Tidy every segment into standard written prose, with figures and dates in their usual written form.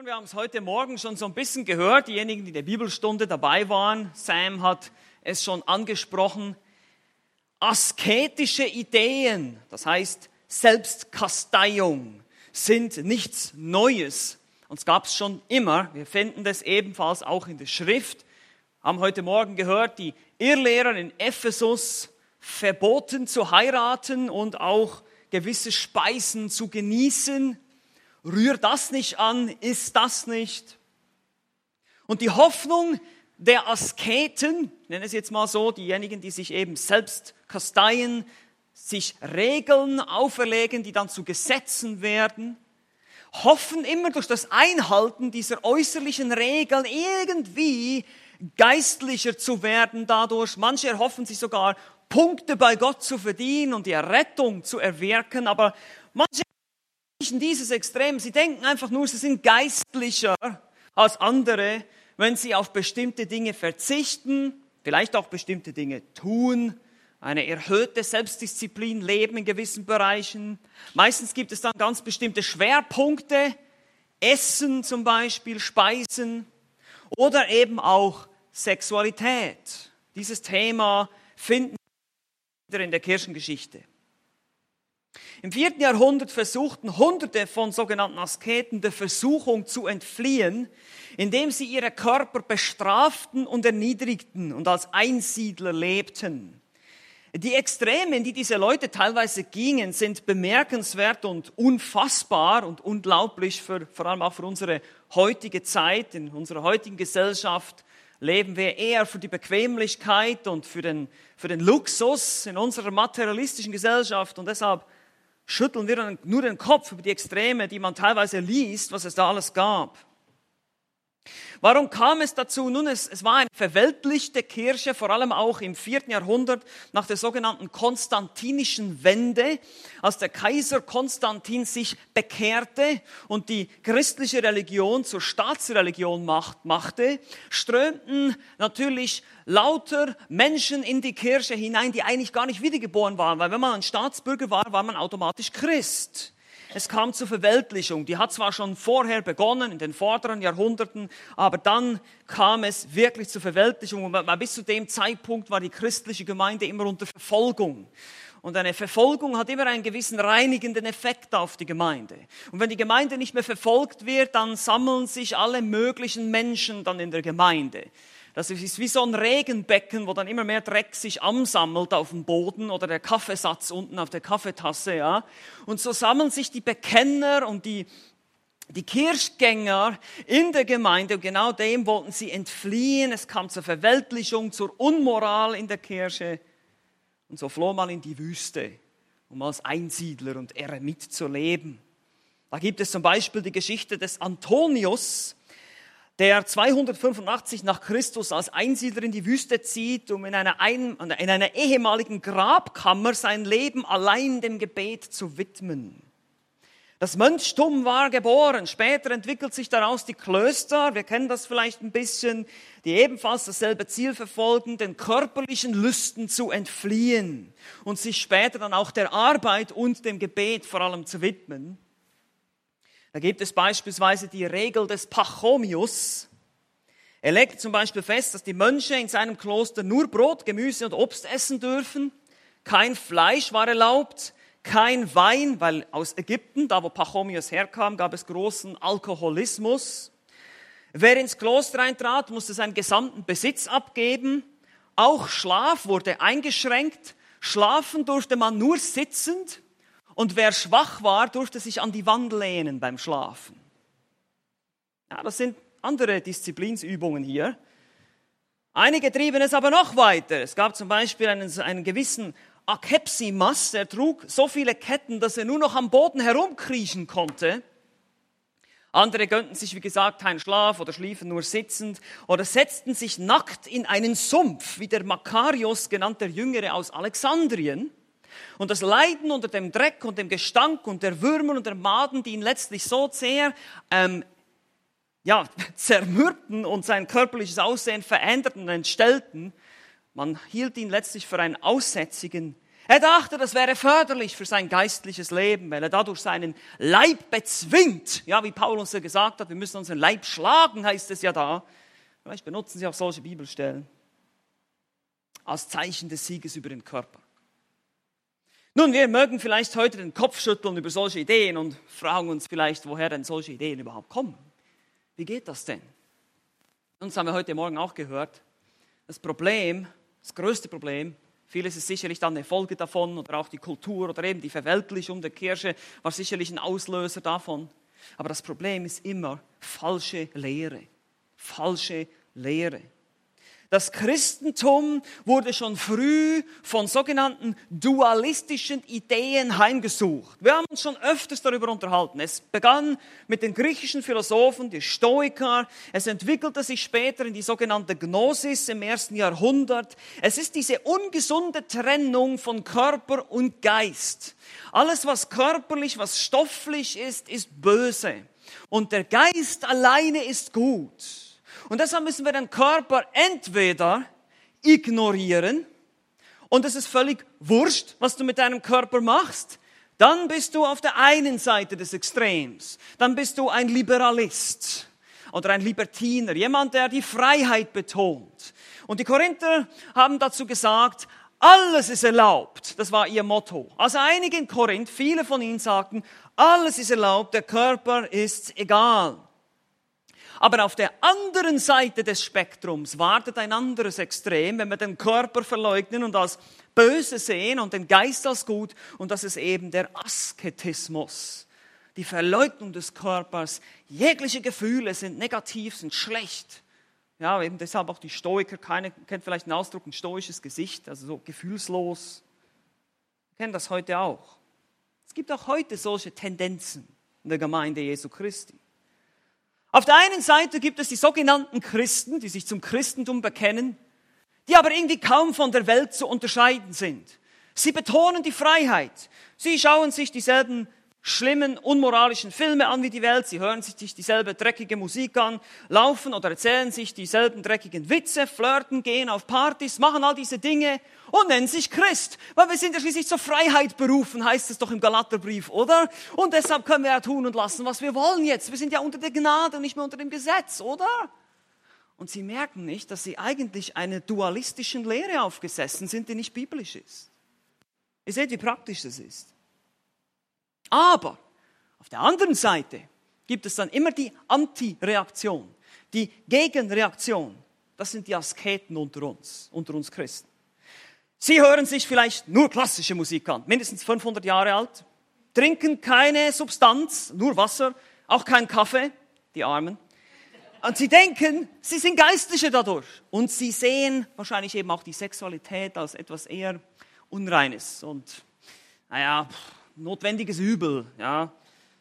Und wir haben es heute Morgen schon so ein bisschen gehört, diejenigen, die in der Bibelstunde dabei waren. Sam hat es schon angesprochen. Asketische Ideen, das heißt Selbstkasteiung, sind nichts Neues. Und es gab es schon immer. Wir finden das ebenfalls auch in der Schrift. Haben heute Morgen gehört, die Irrlehrer in Ephesus verboten zu heiraten und auch gewisse Speisen zu genießen. Rühr das nicht an, iss das nicht. Und die Hoffnung der Asketen, ich nenne es jetzt mal so, diejenigen, die sich eben selbst kasteien, sich Regeln auferlegen, die dann zu Gesetzen werden, hoffen immer durch das Einhalten dieser äußerlichen Regeln irgendwie geistlicher zu werden dadurch. Manche erhoffen sich sogar, Punkte bei Gott zu verdienen und die Errettung zu erwirken, aber manche in dieses Extrem. Sie denken einfach nur, sie sind geistlicher als andere, wenn sie auf bestimmte Dinge verzichten, vielleicht auch bestimmte Dinge tun, eine erhöhte Selbstdisziplin leben in gewissen Bereichen. Meistens gibt es dann ganz bestimmte Schwerpunkte, Essen zum Beispiel, Speisen oder eben auch Sexualität. Dieses Thema finden wir in der Kirchengeschichte. Im 4. Jahrhundert versuchten Hunderte von sogenannten Asketen der Versuchung zu entfliehen, indem sie ihre Körper bestraften und erniedrigten und als Einsiedler lebten. Die Extreme, in die diese Leute teilweise gingen, sind bemerkenswert und unfassbar und unglaublich, vor allem auch für unsere heutige Zeit. In unserer heutigen Gesellschaft leben wir eher für die Bequemlichkeit und für den Luxus in unserer materialistischen Gesellschaft und deshalb schütteln wir nur den Kopf über die Extreme, die man teilweise liest, was es da alles gab. Warum kam es dazu? Nun, es war eine verweltlichte Kirche, vor allem auch im 4. Jahrhundert nach der sogenannten konstantinischen Wende, als der Kaiser Konstantin sich bekehrte und die christliche Religion zur Staatsreligion machte, strömten natürlich lauter Menschen in die Kirche hinein, die eigentlich gar nicht wiedergeboren waren, weil wenn man ein Staatsbürger war, war man automatisch Christ. Es kam zur Verweltlichung. Die hat zwar schon vorher begonnen, in den vorderen Jahrhunderten, aber dann kam es wirklich zur Verweltlichung. Und bis zu dem Zeitpunkt war die christliche Gemeinde immer unter Verfolgung. Und eine Verfolgung hat immer einen gewissen reinigenden Effekt auf die Gemeinde. Und wenn die Gemeinde nicht mehr verfolgt wird, dann sammeln sich alle möglichen Menschen dann in der Gemeinde. Das ist wie so ein Regenbecken, wo dann immer mehr Dreck sich ansammelt auf dem Boden oder der Kaffeesatz unten auf der Kaffeetasse, ja. Und so sammeln sich die Bekenner und die Kirchgänger in der Gemeinde und genau dem wollten sie entfliehen. Es kam zur Verweltlichung, zur Unmoral in der Kirche und so floh man in die Wüste, um als Einsiedler und Eremit zu leben. Da gibt es zum Beispiel die Geschichte des Antonius, der 285 nach Christus als Einsiedler in die Wüste zieht, um in einer ehemaligen Grabkammer sein Leben allein dem Gebet zu widmen. Das Mönchtum war geboren. Später entwickelt sich daraus die Klöster. Wir kennen das vielleicht ein bisschen, die ebenfalls dasselbe Ziel verfolgen, den körperlichen Lüsten zu entfliehen und sich später dann auch der Arbeit und dem Gebet vor allem zu widmen. Da gibt es beispielsweise die Regel des Pachomius. Er legt zum Beispiel fest, dass die Mönche in seinem Kloster nur Brot, Gemüse und Obst essen dürfen. Kein Fleisch war erlaubt, kein Wein, weil aus Ägypten, da wo Pachomius herkam, gab es großen Alkoholismus. Wer ins Kloster eintrat, musste seinen gesamten Besitz abgeben. Auch Schlaf wurde eingeschränkt. Schlafen durfte man nur sitzend. Und wer schwach war, durfte sich an die Wand lehnen beim Schlafen. Ja, das sind andere Disziplinsübungen hier. Einige trieben es aber noch weiter. Es gab zum Beispiel einen gewissen Akepsimas, der trug so viele Ketten, dass er nur noch am Boden herumkriechen konnte. Andere gönnten sich, wie gesagt, keinen Schlaf oder schliefen nur sitzend oder setzten sich nackt in einen Sumpf, wie der Makarios, genannt der Jüngere aus Alexandrien. Und das Leiden unter dem Dreck und dem Gestank und der Würmer und der Maden, die ihn letztlich so sehr zermürbten und sein körperliches Aussehen veränderten und entstellten, man hielt ihn letztlich für einen Aussätzigen. Er dachte, das wäre förderlich für sein geistliches Leben, weil er dadurch seinen Leib bezwingt. Ja, wie Paulus ja gesagt hat, wir müssen unseren Leib schlagen, heißt es ja da. Vielleicht benutzen Sie auch solche Bibelstellen als Zeichen des Sieges über den Körper. Nun, wir mögen vielleicht heute den Kopf schütteln über solche Ideen und fragen uns vielleicht, woher denn solche Ideen überhaupt kommen. Wie geht das denn? Uns haben wir heute Morgen auch gehört, das größte Problem, vieles ist sicherlich dann eine Folge davon oder auch die Kultur oder eben die Verweltlichung der Kirche war sicherlich ein Auslöser davon. Aber das Problem ist immer falsche Lehre. Falsche Lehre. Das Christentum wurde schon früh von sogenannten dualistischen Ideen heimgesucht. Wir haben uns schon öfters darüber unterhalten. Es begann mit den griechischen Philosophen, die Stoiker. Es entwickelte sich später in die sogenannte Gnosis im 1. Jahrhundert. Es ist diese ungesunde Trennung von Körper und Geist. Alles, was körperlich, was stofflich ist, ist böse. Und der Geist alleine ist gut. Und deshalb müssen wir den Körper entweder ignorieren und es ist völlig wurscht, was du mit deinem Körper machst. Dann bist du auf der einen Seite des Extrems. Dann bist du ein Liberalist oder ein Libertiner, jemand, der die Freiheit betont. Und die Korinther haben dazu gesagt, alles ist erlaubt. Das war ihr Motto. Also einige in Korinth, viele von ihnen sagten, alles ist erlaubt, der Körper ist egal. Aber auf der anderen Seite des Spektrums wartet ein anderes Extrem, wenn wir den Körper verleugnen und als böse sehen und den Geist als gut. Und das ist eben der Asketismus, die Verleugnung des Körpers. Jegliche Gefühle sind negativ, sind schlecht. Ja, eben deshalb auch die Stoiker, keiner kennt vielleicht den Ausdruck, ein stoisches Gesicht, also so gefühlslos. Wir kennen das heute auch. Es gibt auch heute solche Tendenzen in der Gemeinde Jesu Christi. Auf der einen Seite gibt es die sogenannten Christen, die sich zum Christentum bekennen, die aber irgendwie kaum von der Welt zu unterscheiden sind. Sie betonen die Freiheit. Sie schauen sich dieselben schlimmen, unmoralischen Filme an wie die Welt. Sie hören sich dieselbe dreckige Musik an, laufen oder erzählen sich dieselben dreckigen Witze, flirten, gehen auf Partys, machen all diese Dinge und nennen sich Christ. Weil wir sind ja schließlich zur Freiheit berufen, heißt es doch im Galaterbrief, oder? Und deshalb können wir ja tun und lassen, was wir wollen jetzt. Wir sind ja unter der Gnade und nicht mehr unter dem Gesetz, oder? Und sie merken nicht, dass sie eigentlich einer dualistischen Lehre aufgesessen sind, die nicht biblisch ist. Ihr seht, wie praktisch das ist. Aber auf der anderen Seite gibt es dann immer die Antireaktion, die Gegenreaktion. Das sind die Asketen unter uns Christen. Sie hören sich vielleicht nur klassische Musik an, mindestens 500 Jahre alt, trinken keine Substanz, nur Wasser, auch keinen Kaffee, die Armen. Und sie denken, sie sind Geistliche dadurch. Und sie sehen wahrscheinlich eben auch die Sexualität als etwas eher Unreines und, notwendiges Übel, ja.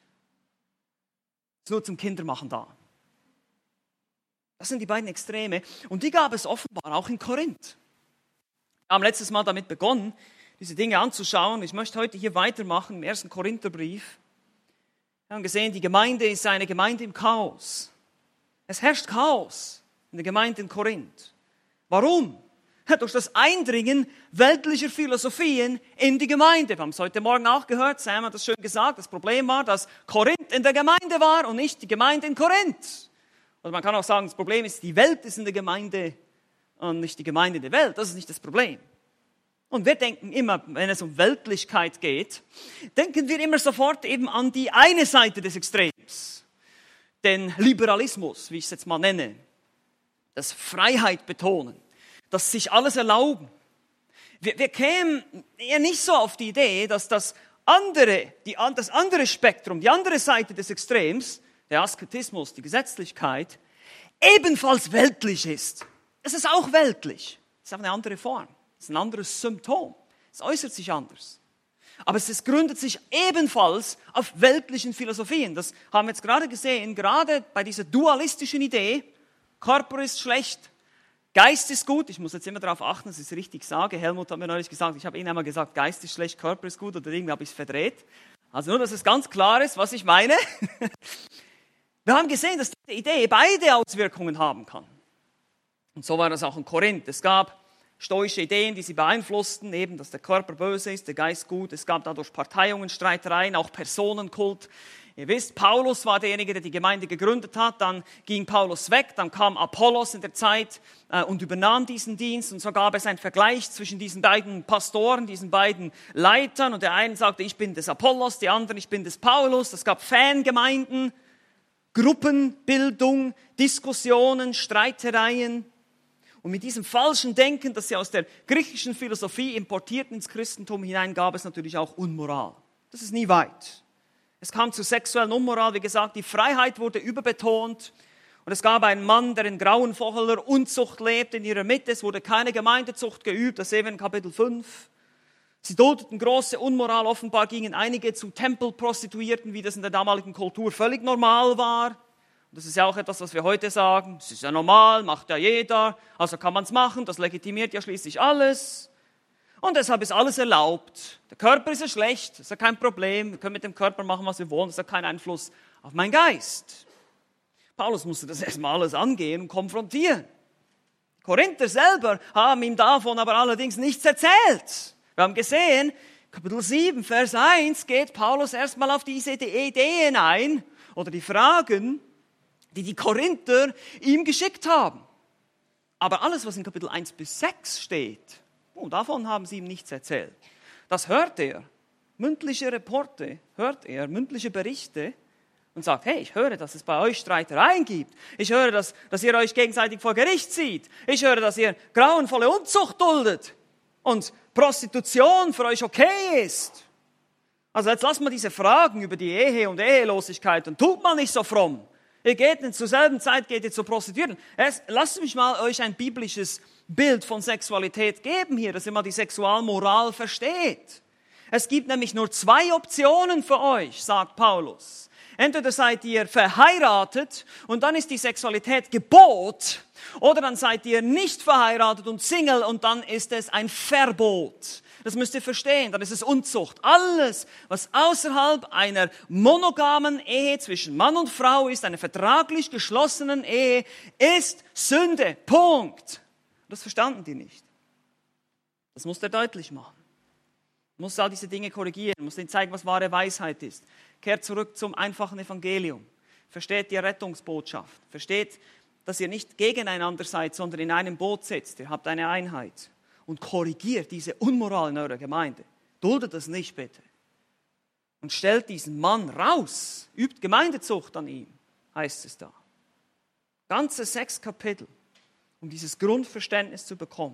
Ist nur zum Kindermachen da. Das sind die beiden Extreme. Und die gab es offenbar auch in Korinth. Wir haben letztes Mal damit begonnen, diese Dinge anzuschauen. Ich möchte heute hier weitermachen im 1. Korintherbrief. Wir haben gesehen, die Gemeinde ist eine Gemeinde im Chaos. Es herrscht Chaos in der Gemeinde in Korinth. Warum? Durch das Eindringen weltlicher Philosophien in die Gemeinde. Wir haben es heute Morgen auch gehört, Sam hat das schön gesagt. Das Problem war, dass Korinth in der Gemeinde war und nicht die Gemeinde in Korinth. Oder man kann auch sagen, das Problem ist, die Welt ist in der Gemeinde und nicht die Gemeinde in der Welt. Das ist nicht das Problem. Und wir denken immer, wenn es um Weltlichkeit geht, denken wir immer sofort eben an die eine Seite des Extrems. Den Liberalismus, wie ich es jetzt mal nenne. Das Freiheit betonen. Das sich alles erlauben. Wir kämen eher nicht so auf die Idee, dass das andere Spektrum, die andere Seite des Extrems, der Asketismus, die Gesetzlichkeit, ebenfalls weltlich ist. Es ist auch weltlich. Es ist aber eine andere Form. Es ist ein anderes Symptom. Es äußert sich anders. Aber es gründet sich ebenfalls auf weltlichen Philosophien. Das haben wir jetzt gerade gesehen, gerade bei dieser dualistischen Idee, Körper ist schlecht, Geist ist gut, ich muss jetzt immer darauf achten, dass ich es richtig sage. Helmut hat mir neulich gesagt, ich habe Ihnen einmal gesagt, Geist ist schlecht, Körper ist gut, oder irgendwie habe ich es verdreht. Also nur, dass es ganz klar ist, was ich meine. Wir haben gesehen, dass diese Idee beide Auswirkungen haben kann. Und so war das auch in Korinth. Es gab stoische Ideen, die sie beeinflussten, eben, dass der Körper böse ist, der Geist gut. Es gab dadurch Parteiungen, Streitereien, auch Personenkult. Ihr wisst, Paulus war derjenige, der die Gemeinde gegründet hat. Dann ging Paulus weg, dann kam Apollos in der Zeit und übernahm diesen Dienst. Und so gab es einen Vergleich zwischen diesen beiden Pastoren, diesen beiden Leitern. Und der eine sagte, ich bin des Apollos, die anderen, ich bin des Paulus. Es gab Fangemeinden, Gruppenbildung, Diskussionen, Streitereien. Und mit diesem falschen Denken, das sie aus der griechischen Philosophie importierten ins Christentum hinein, gab es natürlich auch Unmoral. Das ist nie weit. Es kam zu sexuellen Unmoral, wie gesagt, die Freiheit wurde überbetont. Und es gab einen Mann, der in grauenvoller Unzucht lebt in ihrer Mitte. Es wurde keine Gemeindezucht geübt, das sehen wir in Kapitel 5. Sie duldeten große Unmoral, offenbar gingen einige zu Tempelprostituierten, wie das in der damaligen Kultur völlig normal war. Und das ist ja auch etwas, was wir heute sagen, das ist ja normal, macht ja jeder, also kann man es machen, das legitimiert ja schließlich alles. Und deshalb ist alles erlaubt. Der Körper ist ja schlecht, das ist ja kein Problem. Wir können mit dem Körper machen, was wir wollen, das hat keinen Einfluss auf meinen Geist. Paulus musste das erstmal alles angehen und konfrontieren. Die Korinther selber haben ihm davon aber allerdings nichts erzählt. Wir haben gesehen, Kapitel 7, Vers 1 geht Paulus erstmal auf diese Ideen ein oder die Fragen, die die Korinther ihm geschickt haben. Aber alles, was in Kapitel 1 bis 6 steht, davon haben sie ihm nichts erzählt. Das hört er, mündliche Reporte, hört er, mündliche Berichte und sagt, hey, ich höre, dass es bei euch Streitereien gibt. Ich höre, dass ihr euch gegenseitig vor Gericht zieht. Ich höre, dass ihr grauenvolle Unzucht duldet und Prostitution für euch okay ist. Also jetzt lasst mal diese Fragen über die Ehe und Ehelosigkeit und tut mal nicht so fromm. Ihr geht zur selben Zeit zu Prostituierten. Lasst mich mal euch ein biblisches Bild von Sexualität geben hier, dass ihr mal die Sexualmoral versteht. Es gibt nämlich nur 2 Optionen für euch, sagt Paulus. Entweder seid ihr verheiratet und dann ist die Sexualität Gebot, oder dann seid ihr nicht verheiratet und Single und dann ist es ein Verbot. Das müsst ihr verstehen, dann ist es Unzucht. Alles, was außerhalb einer monogamen Ehe zwischen Mann und Frau ist, einer vertraglich geschlossenen Ehe, ist Sünde. Punkt. Das verstanden die nicht. Das muss er deutlich machen. Er muss all diese Dinge korrigieren, muss ihnen zeigen, was wahre Weisheit ist. Kehrt zurück zum einfachen Evangelium. Versteht die Rettungsbotschaft. Versteht, dass ihr nicht gegeneinander seid, sondern in einem Boot sitzt. Ihr habt eine Einheit. Und korrigiert diese Unmoral in eurer Gemeinde. Duldet das nicht, bitte. Und stellt diesen Mann raus. Übt Gemeindezucht an ihm, heißt es da. Ganze 6 Kapitel, um dieses Grundverständnis zu bekommen.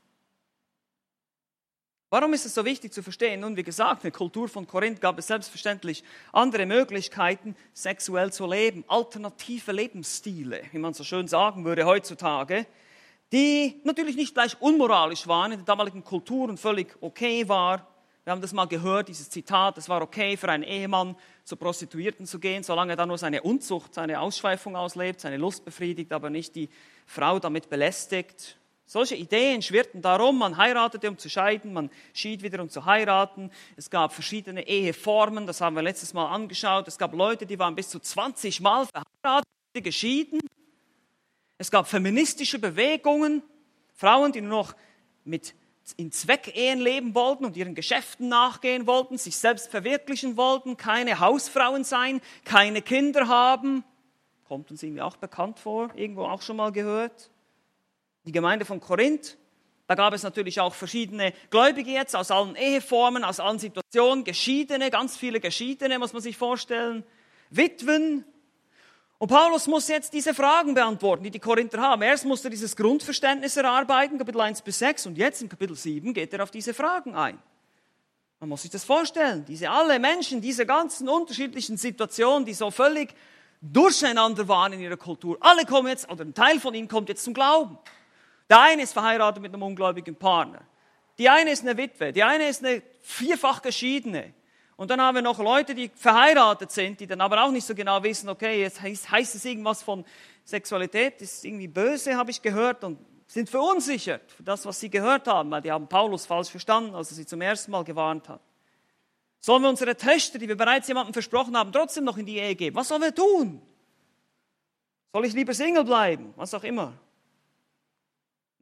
Warum ist es so wichtig zu verstehen? Nun, wie gesagt, in der Kultur von Korinth gab es selbstverständlich andere Möglichkeiten, sexuell zu leben. Alternative Lebensstile, wie man so schön sagen würde heutzutage, die natürlich nicht gleich unmoralisch waren, in der damaligen Kultur und völlig okay war. Wir haben das mal gehört, dieses Zitat, es war okay für einen Ehemann, zu Prostituierten zu gehen, solange er dann nur seine Unzucht, seine Ausschweifung auslebt, seine Lust befriedigt, aber nicht die Frau damit belästigt. Solche Ideen schwirrten darum, man heiratete, um zu scheiden, man schied wieder, um zu heiraten. Es gab verschiedene Eheformen, das haben wir letztes Mal angeschaut. Es gab Leute, die waren bis zu 20 Mal verheiratet, geschieden. Es gab feministische Bewegungen, Frauen, die nur noch in Zweckehen leben wollten und ihren Geschäften nachgehen wollten, sich selbst verwirklichen wollten, keine Hausfrauen sein, keine Kinder haben. Kommt uns irgendwie auch bekannt vor, irgendwo auch schon mal gehört. Die Gemeinde von Korinth, da gab es natürlich auch verschiedene Gläubige jetzt aus allen Eheformen, aus allen Situationen, Geschiedene, ganz viele Geschiedene, muss man sich vorstellen, Witwen. Und Paulus muss jetzt diese Fragen beantworten, die die Korinther haben. Erst musste er dieses Grundverständnis erarbeiten, Kapitel 1 bis 6, und jetzt in Kapitel 7 geht er auf diese Fragen ein. Man muss sich das vorstellen, alle Menschen, diese ganzen unterschiedlichen Situationen, die so völlig durcheinander waren in ihrer Kultur, alle kommen jetzt, oder ein Teil von ihnen kommt jetzt zum Glauben. Der eine ist verheiratet mit einem ungläubigen Partner. Die eine ist eine Witwe. Die eine ist eine 4-fach Geschiedene. Und dann haben wir noch Leute, die verheiratet sind, die dann aber auch nicht so genau wissen, okay, jetzt heißt es irgendwas von Sexualität, ist irgendwie böse, habe ich gehört, und sind verunsichert für das, was sie gehört haben, weil die haben Paulus falsch verstanden, als er sie zum ersten Mal gewarnt hat. Sollen wir unsere Töchter, die wir bereits jemandem versprochen haben, trotzdem noch in die Ehe geben? Was sollen wir tun? Soll ich lieber Single bleiben? Was auch immer.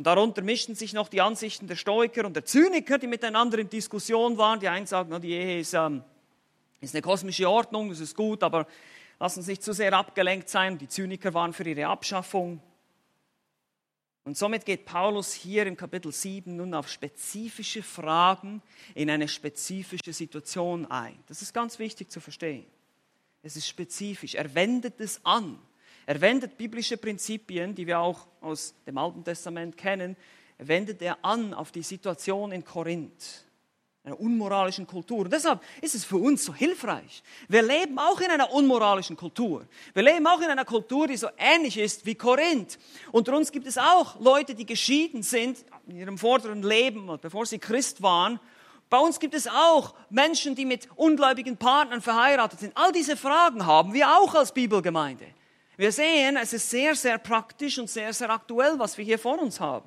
Und darunter mischten sich noch die Ansichten der Stoiker und der Zyniker, die miteinander in Diskussion waren. Die einen sagten, die Ehe ist eine kosmische Ordnung, das ist gut, aber lass uns nicht zu sehr abgelenkt sein. Die Zyniker waren für ihre Abschaffung. Und somit geht Paulus hier im Kapitel 7 nun auf spezifische Fragen in eine spezifische Situation ein. Das ist ganz wichtig zu verstehen. Es ist spezifisch. Er wendet es an. Er wendet biblische Prinzipien, die wir auch aus dem Alten Testament kennen, wendet er an auf die Situation in Korinth, einer unmoralischen Kultur. Und deshalb ist es für uns so hilfreich. Wir leben auch in einer unmoralischen Kultur. Wir leben auch in einer Kultur, die so ähnlich ist wie Korinth. Unter uns gibt es auch Leute, die geschieden sind in ihrem vorderen Leben, bevor sie Christ waren. Bei uns gibt es auch Menschen, die mit ungläubigen Partnern verheiratet sind. All diese Fragen haben wir auch als Bibelgemeinde. Wir sehen, es ist sehr, sehr praktisch und sehr, sehr aktuell, was wir hier vor uns haben.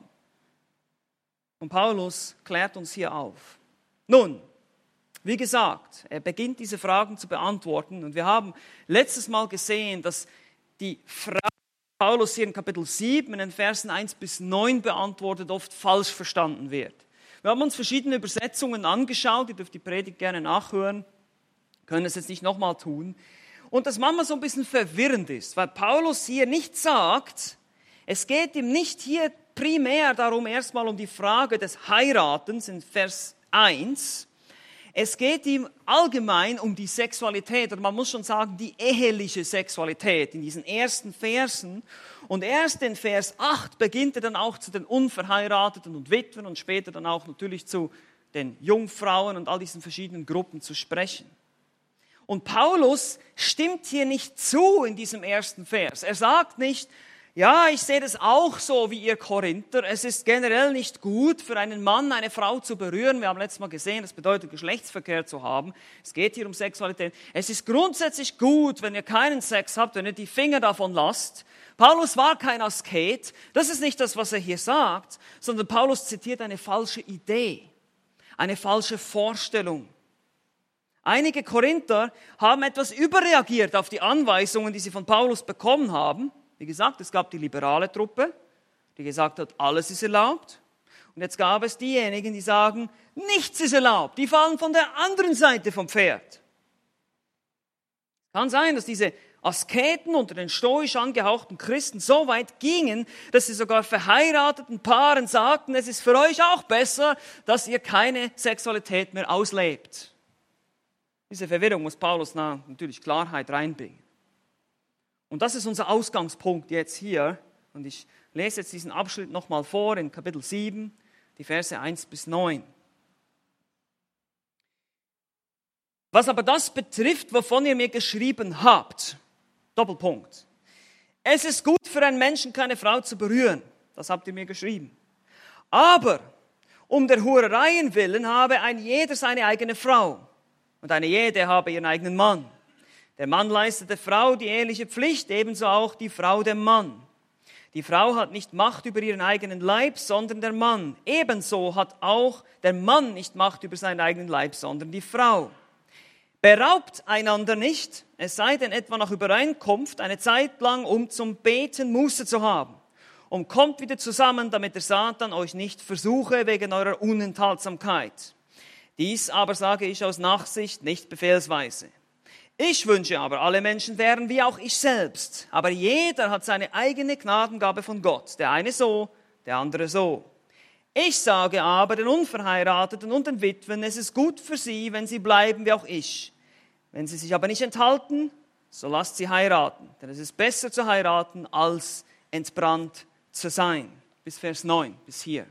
Und Paulus klärt uns hier auf. Nun, wie gesagt, er beginnt diese Fragen zu beantworten. Und wir haben letztes Mal gesehen, dass die Frage, die Paulus hier in Kapitel 7 in den Versen 1 bis 9 beantwortet, oft falsch verstanden wird. Wir haben uns verschiedene Übersetzungen angeschaut, ihr dürft die Predigt gerne nachhören, können es jetzt nicht nochmal tun. Und das manchmal so ein bisschen verwirrend ist, weil Paulus hier nicht sagt, es geht ihm nicht hier primär darum, erstmal um die Frage des Heiratens in Vers 1. Es geht ihm allgemein um die Sexualität, oder man muss schon sagen, die eheliche Sexualität in diesen ersten Versen. Und erst in Vers 8 beginnt er dann auch zu den Unverheirateten und Witwen und später dann auch natürlich zu den Jungfrauen und all diesen verschiedenen Gruppen zu sprechen. Und Paulus stimmt hier nicht zu in diesem ersten Vers. Er sagt nicht, ja, ich sehe das auch so wie ihr Korinther. Es ist generell nicht gut für einen Mann, eine Frau zu berühren. Wir haben letztes Mal gesehen, das bedeutet Geschlechtsverkehr zu haben. Es geht hier um Sexualität. Es ist grundsätzlich gut, wenn ihr keinen Sex habt, wenn ihr die Finger davon lasst. Paulus war kein Asket. Das ist nicht das, was er hier sagt, sondern Paulus zitiert eine falsche Idee, eine falsche Vorstellung. Einige Korinther haben etwas überreagiert auf die Anweisungen, die sie von Paulus bekommen haben. Wie gesagt, es gab die liberale Truppe, die gesagt hat, alles ist erlaubt. Und jetzt gab es diejenigen, die sagen, nichts ist erlaubt. Die fallen von der anderen Seite vom Pferd. Kann sein, dass diese Asketen unter den stoisch angehauchten Christen so weit gingen, dass sie sogar verheirateten Paaren sagten, es ist für euch auch besser, dass ihr keine Sexualität mehr auslebt. Diese Verwirrung muss Paulus natürlich Klarheit reinbringen. Und das ist unser Ausgangspunkt jetzt hier. Und ich lese jetzt diesen Abschnitt nochmal vor in Kapitel 7, die Verse 1 bis 9. Was aber das betrifft, wovon ihr mir geschrieben habt, Doppelpunkt. Es ist gut für einen Menschen, keine Frau zu berühren. Das habt ihr mir geschrieben. Aber um der Hurereien willen habe ein jeder seine eigene Frau. Und eine jede habe ihren eigenen Mann. Der Mann leistet der Frau die eheliche Pflicht, ebenso auch die Frau dem Mann. Die Frau hat nicht Macht über ihren eigenen Leib, sondern der Mann. Ebenso hat auch der Mann nicht Macht über seinen eigenen Leib, sondern die Frau. Beraubt einander nicht, es sei denn etwa nach Übereinkunft eine Zeit lang, um zum Beten Muße zu haben. Und kommt wieder zusammen, damit der Satan euch nicht versuche wegen eurer Unenthaltsamkeit. Dies aber sage ich aus Nachsicht, nicht befehlsweise. Ich wünsche aber, alle Menschen wären wie auch ich selbst. Aber jeder hat seine eigene Gnadengabe von Gott. Der eine so, der andere so. Ich sage aber den Unverheirateten und den Witwen, es ist gut für sie, wenn sie bleiben wie auch ich. Wenn sie sich aber nicht enthalten, so lasst sie heiraten. Denn es ist besser zu heiraten, als entbrannt zu sein. Bis Vers 9, bis hier.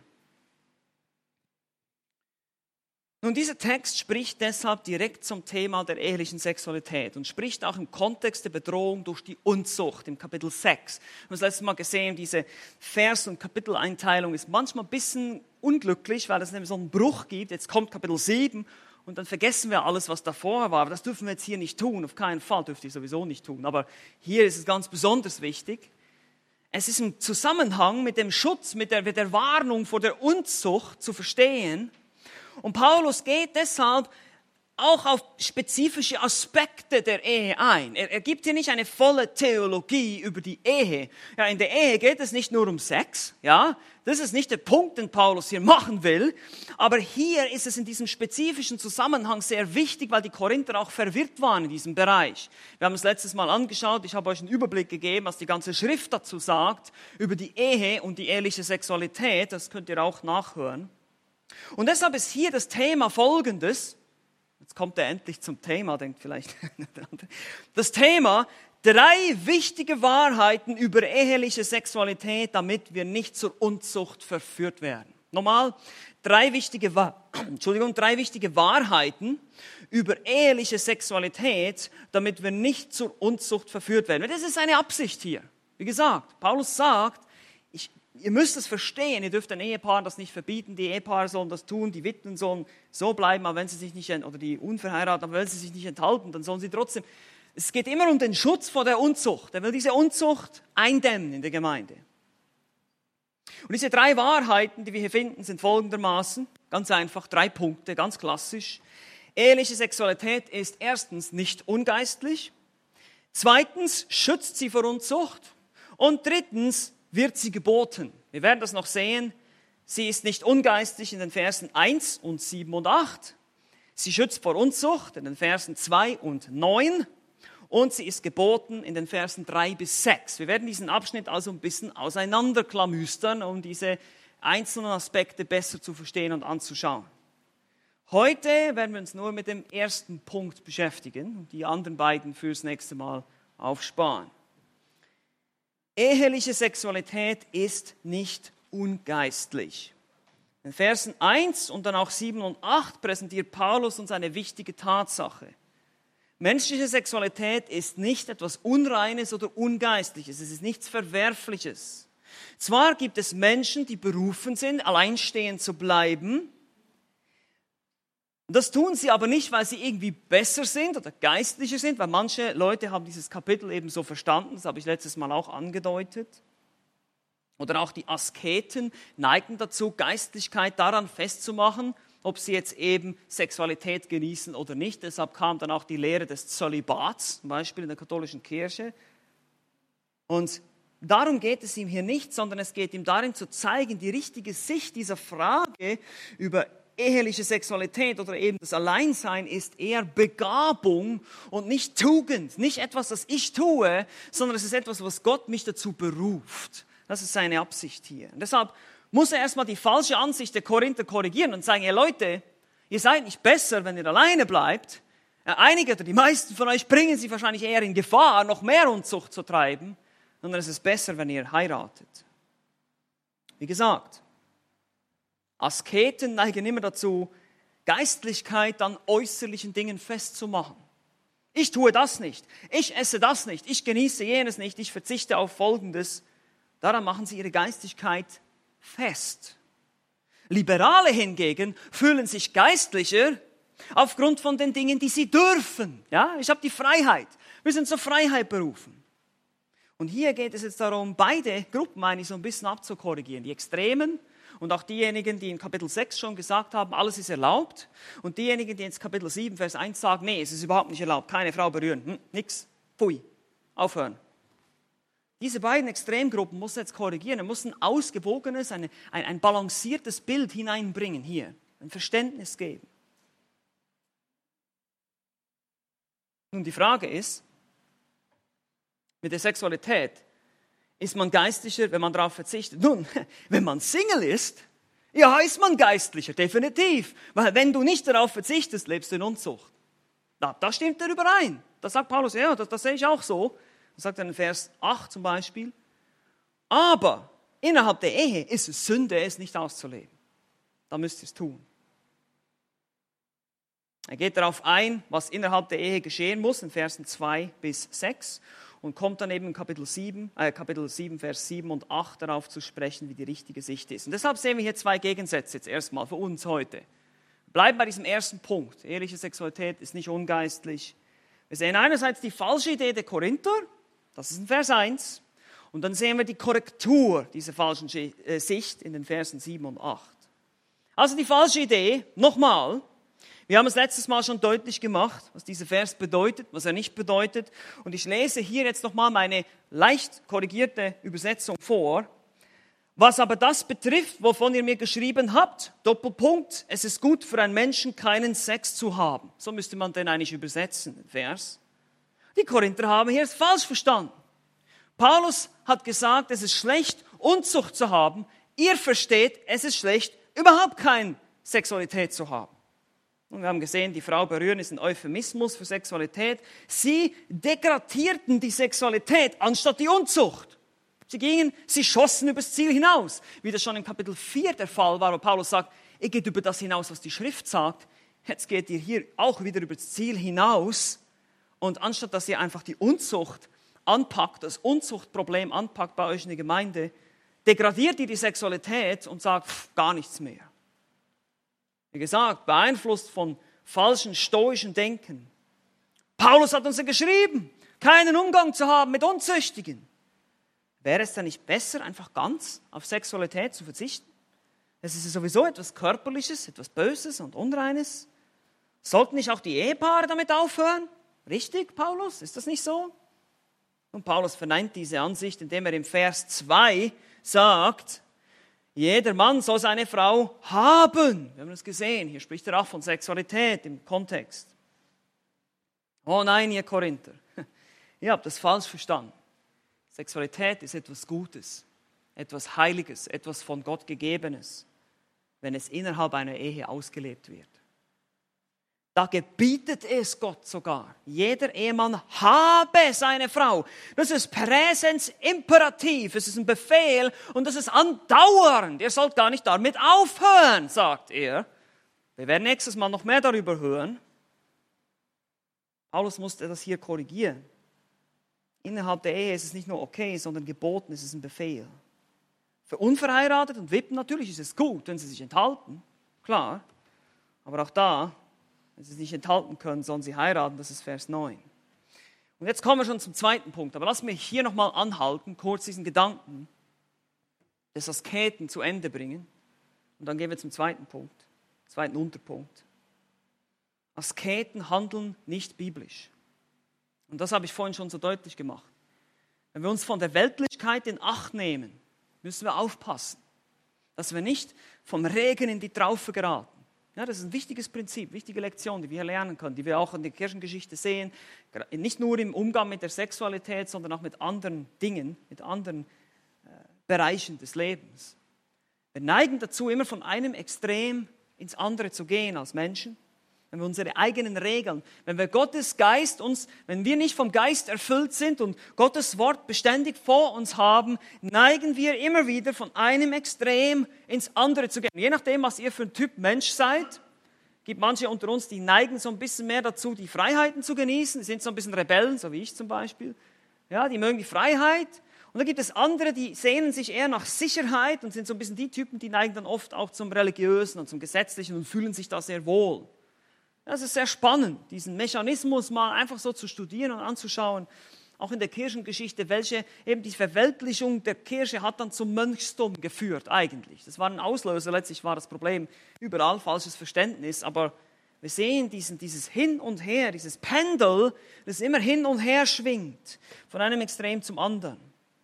Nun, dieser Text spricht deshalb direkt zum Thema der ehelichen Sexualität und spricht auch im Kontext der Bedrohung durch die Unzucht im Kapitel 6. Wir haben das letzte Mal gesehen, diese Vers- und Kapiteleinteilung ist manchmal ein bisschen unglücklich, weil es nämlich so einen Bruch gibt. Jetzt kommt Kapitel 7 und dann vergessen wir alles, was davor war. Aber das dürfen wir jetzt hier nicht tun, auf keinen Fall, dürfte ich sowieso nicht tun. Aber hier ist es ganz besonders wichtig. Es ist im Zusammenhang mit dem Schutz, mit der Warnung vor der Unzucht zu verstehen. Und Paulus geht deshalb auch auf spezifische Aspekte der Ehe ein. Er gibt hier nicht eine volle Theologie über die Ehe. Ja, in der Ehe geht es nicht nur um Sex, ja. Das ist nicht der Punkt, den Paulus hier machen will. Aber hier ist es in diesem spezifischen Zusammenhang sehr wichtig, weil die Korinther auch verwirrt waren in diesem Bereich. Wir haben es letztes Mal angeschaut. Ich habe euch einen Überblick gegeben, was die ganze Schrift dazu sagt, über die Ehe und die eheliche Sexualität. Das könnt ihr auch nachhören. Und deshalb ist hier das Thema Folgendes. Jetzt kommt er endlich zum Thema, denkt vielleicht. Das Thema: 3 wichtige Wahrheiten über eheliche Sexualität, damit wir nicht zur Unzucht verführt werden. Nochmal, 3 wichtige Wahrheiten über eheliche Sexualität, damit wir nicht zur Unzucht verführt werden. Das ist seine Absicht hier. Wie gesagt, Paulus sagt, ihr müsst es verstehen, ihr dürft den Ehepaaren das nicht verbieten, die Ehepaare sollen das tun, die Witwen sollen so bleiben, aber wenn sie sich nicht, oder die Unverheirateten, aber wenn sie sich nicht enthalten, dann sollen sie trotzdem. Es geht immer um den Schutz vor der Unzucht. Er will diese Unzucht eindämmen in der Gemeinde. Und diese 3 Wahrheiten, die wir hier finden, sind folgendermaßen, ganz einfach, 3 Punkte, ganz klassisch. Eheliche Sexualität ist erstens nicht ungeistlich, zweitens schützt sie vor Unzucht und drittens wird sie geboten. Wir werden das noch sehen. Sie ist nicht ungeistlich in den Versen 1 und 7 und 8. Sie schützt vor Unzucht in den Versen 2 und 9. Und sie ist geboten in den Versen 3 bis 6. Wir werden diesen Abschnitt also ein bisschen auseinanderklamüstern, um diese einzelnen Aspekte besser zu verstehen und anzuschauen. Heute werden wir uns nur mit dem ersten Punkt beschäftigen und die anderen beiden fürs nächste Mal aufsparen. Eheliche Sexualität ist nicht ungeistlich. In Versen 1 und dann auch 7 und 8 präsentiert Paulus uns eine wichtige Tatsache. Menschliche Sexualität ist nicht etwas Unreines oder Ungeistliches. Es ist nichts Verwerfliches. Zwar gibt es Menschen, die berufen sind, alleinstehend zu bleiben. Das tun sie aber nicht, weil sie irgendwie besser sind oder geistlicher sind, weil manche Leute haben dieses Kapitel eben so verstanden, das habe ich letztes Mal auch angedeutet. Oder auch die Asketen neigen dazu, Geistlichkeit daran festzumachen, ob sie jetzt eben Sexualität genießen oder nicht. Deshalb kam dann auch die Lehre des Zölibats, zum Beispiel in der katholischen Kirche. Und darum geht es ihm hier nicht, sondern es geht ihm darin zu zeigen, die richtige Sicht dieser Frage über eheliche Sexualität oder eben das Alleinsein ist eher Begabung und nicht Tugend. Nicht etwas, das ich tue, sondern es ist etwas, was Gott mich dazu beruft. Das ist seine Absicht hier. Und deshalb muss er erstmal die falsche Ansicht der Korinther korrigieren und sagen, hey Leute, ihr seid nicht besser, wenn ihr alleine bleibt. Einige oder die meisten von euch bringen sie wahrscheinlich eher in Gefahr, noch mehr Unzucht zu treiben, sondern es ist besser, wenn ihr heiratet. Wie gesagt, Asketen neigen immer dazu, Geistlichkeit an äußerlichen Dingen festzumachen. Ich tue das nicht, ich esse das nicht, ich genieße jenes nicht, ich verzichte auf Folgendes. Daran machen sie ihre Geistlichkeit fest. Liberale hingegen fühlen sich geistlicher aufgrund von den Dingen, die sie dürfen. Ja, ich habe die Freiheit. Wir sind zur Freiheit berufen. Und hier geht es jetzt darum, beide Gruppen eigentlich so ein bisschen abzukorrigieren. Die Extremen und auch diejenigen, die in Kapitel 6 schon gesagt haben, alles ist erlaubt. Und diejenigen, die jetzt Kapitel 7, Vers 1 sagen, nee, es ist überhaupt nicht erlaubt, keine Frau berühren, nix, pfui, aufhören. Diese beiden Extremgruppen muss er jetzt korrigieren. Er muss ein ausgewogenes, ein balanciertes Bild hineinbringen hier, ein Verständnis geben. Nun, die Frage ist, mit der Sexualität, ist man geistlicher, wenn man darauf verzichtet? Nun, wenn man Single ist, ja, ist man geistlicher, definitiv. Weil wenn du nicht darauf verzichtest, lebst du in Unzucht. Da stimmt er überein. Da sagt Paulus, ja, das sehe ich auch so. Er sagt in Vers 8 zum Beispiel, aber innerhalb der Ehe ist es Sünde, es nicht auszuleben. Da müsst ihr es tun. Er geht darauf ein, was innerhalb der Ehe geschehen muss, in Versen 2 bis 6. Und kommt dann eben in Kapitel 7, Vers 7 und 8 darauf zu sprechen, wie die richtige Sicht ist. Und deshalb sehen wir hier 2 Gegensätze jetzt erstmal für uns heute. Bleiben bei diesem ersten Punkt. Eheliche Sexualität ist nicht ungeistlich. Wir sehen einerseits die falsche Idee der Korinther, das ist in Vers 1. Und dann sehen wir die Korrektur dieser falschen Sicht in den Versen 7 und 8. Also die falsche Idee, nochmal, Wir haben es letztes Mal schon deutlich gemacht, was dieser Vers bedeutet, was er nicht bedeutet. Und ich lese hier jetzt nochmal meine leicht korrigierte Übersetzung vor. Was aber das betrifft, wovon ihr mir geschrieben habt, Doppelpunkt, es ist gut für einen Menschen, keinen Sex zu haben. So müsste man den eigentlich übersetzen, den Vers. Die Korinther haben hier es falsch verstanden. Paulus hat gesagt, es ist schlecht, Unzucht zu haben. Ihr versteht, es ist schlecht, überhaupt keine Sexualität zu haben. Und wir haben gesehen, die Frau berühren ist ein Euphemismus für Sexualität. Sie degradierten die Sexualität anstatt die Unzucht. Sie schossen übers Ziel hinaus, wie das schon in Kapitel 4 der Fall war, wo Paulus sagt, ihr geht über das hinaus, was die Schrift sagt. Jetzt geht ihr hier auch wieder über das Ziel hinaus. Und anstatt, dass ihr einfach die Unzucht anpackt, das Unzuchtproblem anpackt bei euch in der Gemeinde, degradiert ihr die Sexualität und sagt, gar nichts mehr. Wie gesagt, beeinflusst von falschen stoischen Denken. Paulus hat uns ja geschrieben, keinen Umgang zu haben mit Unzüchtigen. Wäre es dann nicht besser, einfach ganz auf Sexualität zu verzichten? Es ist sowieso etwas Körperliches, etwas Böses und Unreines. Sollten nicht auch die Ehepaare damit aufhören? Richtig, Paulus? Ist das nicht so? Und Paulus verneint diese Ansicht, indem er im Vers 2 sagt, jeder Mann soll seine Frau haben. Wir haben das gesehen, hier spricht er auch von Sexualität im Kontext. Oh nein, ihr Korinther, ihr habt das falsch verstanden. Sexualität ist etwas Gutes, etwas Heiliges, etwas von Gott Gegebenes, wenn es innerhalb einer Ehe ausgelebt wird. Da gebietet es Gott sogar. Jeder Ehemann habe seine Frau. Das ist Präsens Imperativ, es ist ein Befehl und das ist andauernd. Ihr sollt gar nicht damit aufhören, sagt er. Wir werden nächstes Mal noch mehr darüber hören. Paulus musste das hier korrigieren. Innerhalb der Ehe ist es nicht nur okay, sondern geboten, es ist ein Befehl. Für Unverheiratet und Witwen natürlich ist es gut, wenn sie sich enthalten, klar. Aber auch da, wenn sie sich nicht enthalten können, sollen sie heiraten, das ist Vers 9. Und jetzt kommen wir schon zum zweiten Punkt. Aber lass mich hier nochmal anhalten, kurz diesen Gedanken des Asketen zu Ende bringen. Und dann gehen wir zum zweiten Punkt, zweiten Unterpunkt. Asketen handeln nicht biblisch. Und das habe ich vorhin schon so deutlich gemacht. Wenn wir uns von der Weltlichkeit in Acht nehmen, müssen wir aufpassen, dass wir nicht vom Regen in die Traufe geraten. Ja, das ist ein wichtiges Prinzip, wichtige Lektion, die wir hier lernen können, die wir auch in der Kirchengeschichte sehen, nicht nur im Umgang mit der Sexualität, sondern auch mit anderen Dingen, mit anderen Bereichen des Lebens. Wir neigen dazu, immer von einem Extrem ins andere zu gehen als Menschen. Wenn wir unsere eigenen Regeln, wenn wir Gottes Geist wenn wir nicht vom Geist erfüllt sind und Gottes Wort beständig vor uns haben, neigen wir immer wieder von einem Extrem ins andere zu gehen. Je nachdem, was ihr für ein Typ Mensch seid, gibt manche unter uns, die neigen so ein bisschen mehr dazu, die Freiheiten zu genießen. Die sind so ein bisschen Rebellen, so wie ich zum Beispiel. Ja, die mögen die Freiheit. Und dann gibt es andere, die sehnen sich eher nach Sicherheit und sind so ein bisschen die Typen, die neigen dann oft auch zum Religiösen und zum Gesetzlichen und fühlen sich da sehr wohl. Das ist sehr spannend, diesen Mechanismus mal einfach so zu studieren und anzuschauen, auch in der Kirchengeschichte, welche eben die Verweltlichung der Kirche hat dann zum Mönchstum geführt eigentlich. Das war ein Auslöser, letztlich war das Problem überall falsches Verständnis, aber wir sehen dieses Hin und Her, dieses Pendel, das immer hin und her schwingt, von einem Extrem zum anderen.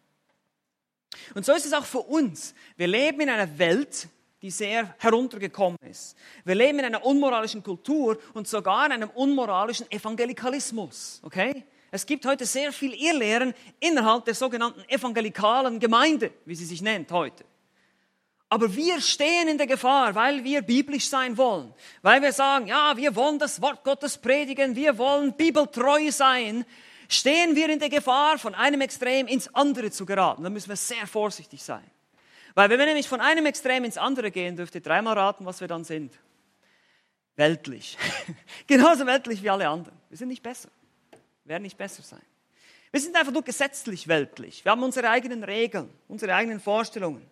Und so ist es auch für uns. Wir leben in einer Welt, die sehr heruntergekommen ist. Wir leben in einer unmoralischen Kultur und sogar in einem unmoralischen Evangelikalismus. Okay? Es gibt heute sehr viel Irrlehren innerhalb der sogenannten evangelikalen Gemeinde, wie sie sich nennt heute. Aber wir stehen in der Gefahr, weil wir biblisch sein wollen. Weil wir sagen, ja, wir wollen das Wort Gottes predigen, wir wollen bibeltreu sein, stehen wir in der Gefahr, von einem Extrem ins andere zu geraten. Da müssen wir sehr vorsichtig sein. Weil wenn wir nämlich von einem Extrem ins andere gehen, dürft ihr dreimal raten, was wir dann sind. Weltlich. Genauso weltlich wie alle anderen. Wir sind nicht besser. Wir werden nicht besser sein. Wir sind einfach nur gesetzlich weltlich. Wir haben unsere eigenen Regeln, unsere eigenen Vorstellungen.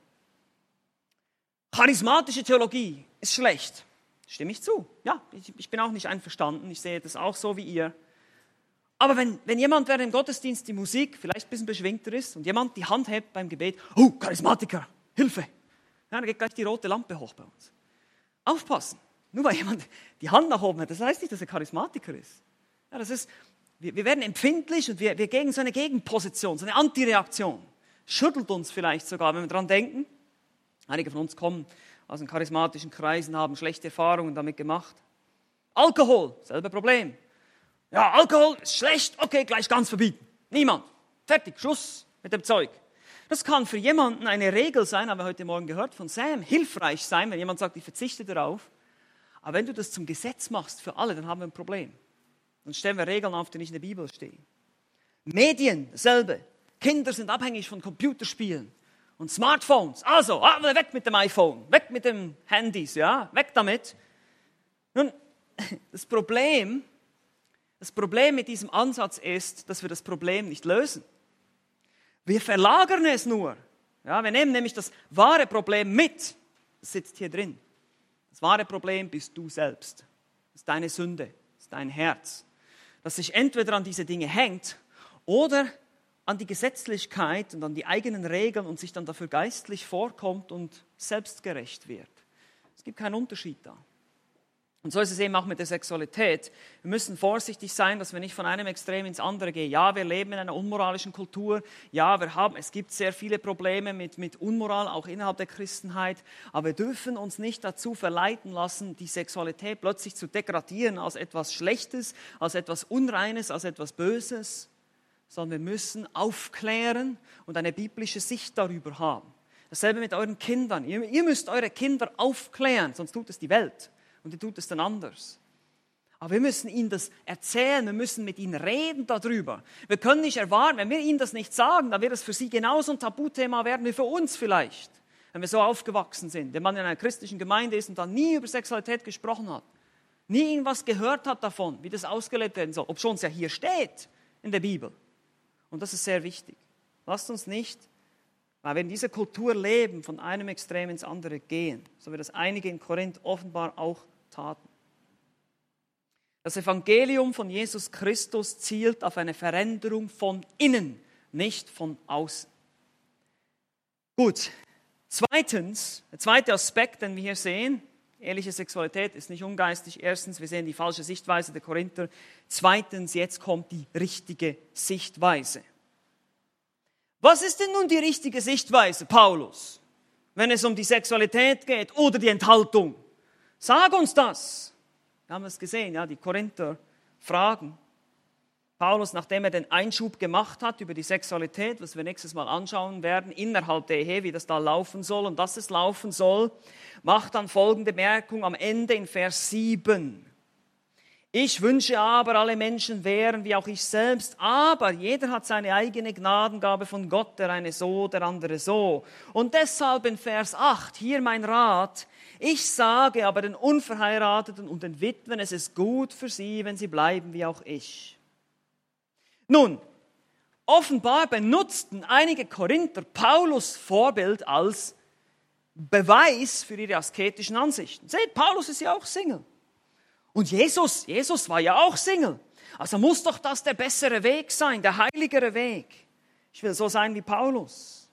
Charismatische Theologie ist schlecht. Stimme ich zu. Ja, ich bin auch nicht einverstanden. Ich sehe das auch so wie ihr. Aber wenn jemand während dem Gottesdienst die Musik vielleicht ein bisschen beschwingter ist und jemand die Hand hebt beim Gebet, Charismatiker, Hilfe. Ja, dann geht gleich die rote Lampe hoch bei uns. Aufpassen. Nur weil jemand die Hand nach oben hat, das heißt nicht, dass er Charismatiker ist. Ja, wir werden empfindlich und wir gegen so eine Gegenposition, so eine Antireaktion. Schüttelt uns vielleicht sogar, wenn wir daran denken. Einige von uns kommen aus den charismatischen Kreisen, haben schlechte Erfahrungen damit gemacht. Alkohol, selbe Problem. Ja, Alkohol ist schlecht, okay, gleich ganz verbieten. Niemand. Fertig, Schluss mit dem Zeug. Das kann für jemanden eine Regel sein, haben wir heute Morgen gehört von Sam, hilfreich sein, wenn jemand sagt, ich verzichte darauf. Aber wenn du das zum Gesetz machst für alle, dann haben wir ein Problem. Dann stellen wir Regeln auf, die nicht in der Bibel stehen. Medien, dasselbe. Kinder sind abhängig von Computerspielen und Smartphones. Also, weg mit dem iPhone, weg mit den Handys, ja, weg damit. Nun, das Problem mit diesem Ansatz ist, dass wir das Problem nicht lösen. Wir verlagern es nur. Ja, wir nehmen nämlich das wahre Problem mit. Das sitzt hier drin. Das wahre Problem bist du selbst. Das ist deine Sünde, das ist dein Herz. Das sich entweder an diese Dinge hängt oder an die Gesetzlichkeit und an die eigenen Regeln und sich dann dafür geistlich vorkommt und selbstgerecht wird. Es gibt keinen Unterschied da. Und so ist es eben auch mit der Sexualität. Wir müssen vorsichtig sein, dass wir nicht von einem Extrem ins andere gehen. Ja, wir leben in einer unmoralischen Kultur. Ja, es gibt sehr viele Probleme mit Unmoral, auch innerhalb der Christenheit. Aber wir dürfen uns nicht dazu verleiten lassen, die Sexualität plötzlich zu degradieren als etwas Schlechtes, als etwas Unreines, als etwas Böses. Sondern wir müssen aufklären und eine biblische Sicht darüber haben. Dasselbe mit euren Kindern. Ihr müsst eure Kinder aufklären, sonst tut es die Welt. Und ihr tut es dann anders. Aber wir müssen ihnen das erzählen, wir müssen mit ihnen reden darüber. Wir können nicht erwarten, wenn wir ihnen das nicht sagen, dann wird es für sie genauso ein Tabuthema werden wie für uns vielleicht. Wenn wir so aufgewachsen sind, wenn man in einer christlichen Gemeinde ist und dann nie über Sexualität gesprochen hat, nie irgendwas gehört hat davon, wie das ausgelebt werden soll, obschon es ja hier steht in der Bibel. Und das ist sehr wichtig. Lasst uns nicht, weil wir in dieser Kultur leben, von einem Extrem ins andere gehen, so wie das einige in Korinth offenbar auch taten. Das Evangelium von Jesus Christus zielt auf eine Veränderung von innen, nicht von außen. Gut, zweitens, der zweite Aspekt, den wir hier sehen, ehrliche Sexualität ist nicht ungeistig. Erstens, wir sehen die falsche Sichtweise der Korinther. Zweitens, jetzt kommt die richtige Sichtweise. Was ist denn nun die richtige Sichtweise, Paulus, wenn es um die Sexualität geht oder die Enthaltung? Sag uns das. Wir haben es gesehen, ja, die Korinther fragen Paulus, nachdem er den Einschub gemacht hat über die Sexualität, was wir nächstes Mal anschauen werden, innerhalb der Ehe, wie das da laufen soll und dass es laufen soll, macht dann folgende Bemerkung am Ende in Vers 7. Ich wünsche aber, alle Menschen wären wie auch ich selbst, aber jeder hat seine eigene Gnadengabe von Gott, der eine so, der andere so. Und deshalb in Vers 8, hier mein Rat, ich sage aber den Unverheirateten und den Witwen, es ist gut für sie, wenn sie bleiben wie auch ich. Nun, offenbar benutzten einige Korinther Paulus' Vorbild als Beweis für ihre asketischen Ansichten. Seht, Paulus ist ja auch Single. Und Jesus war ja auch Single. Also muss doch das der bessere Weg sein, der heiligere Weg. Ich will so sein wie Paulus.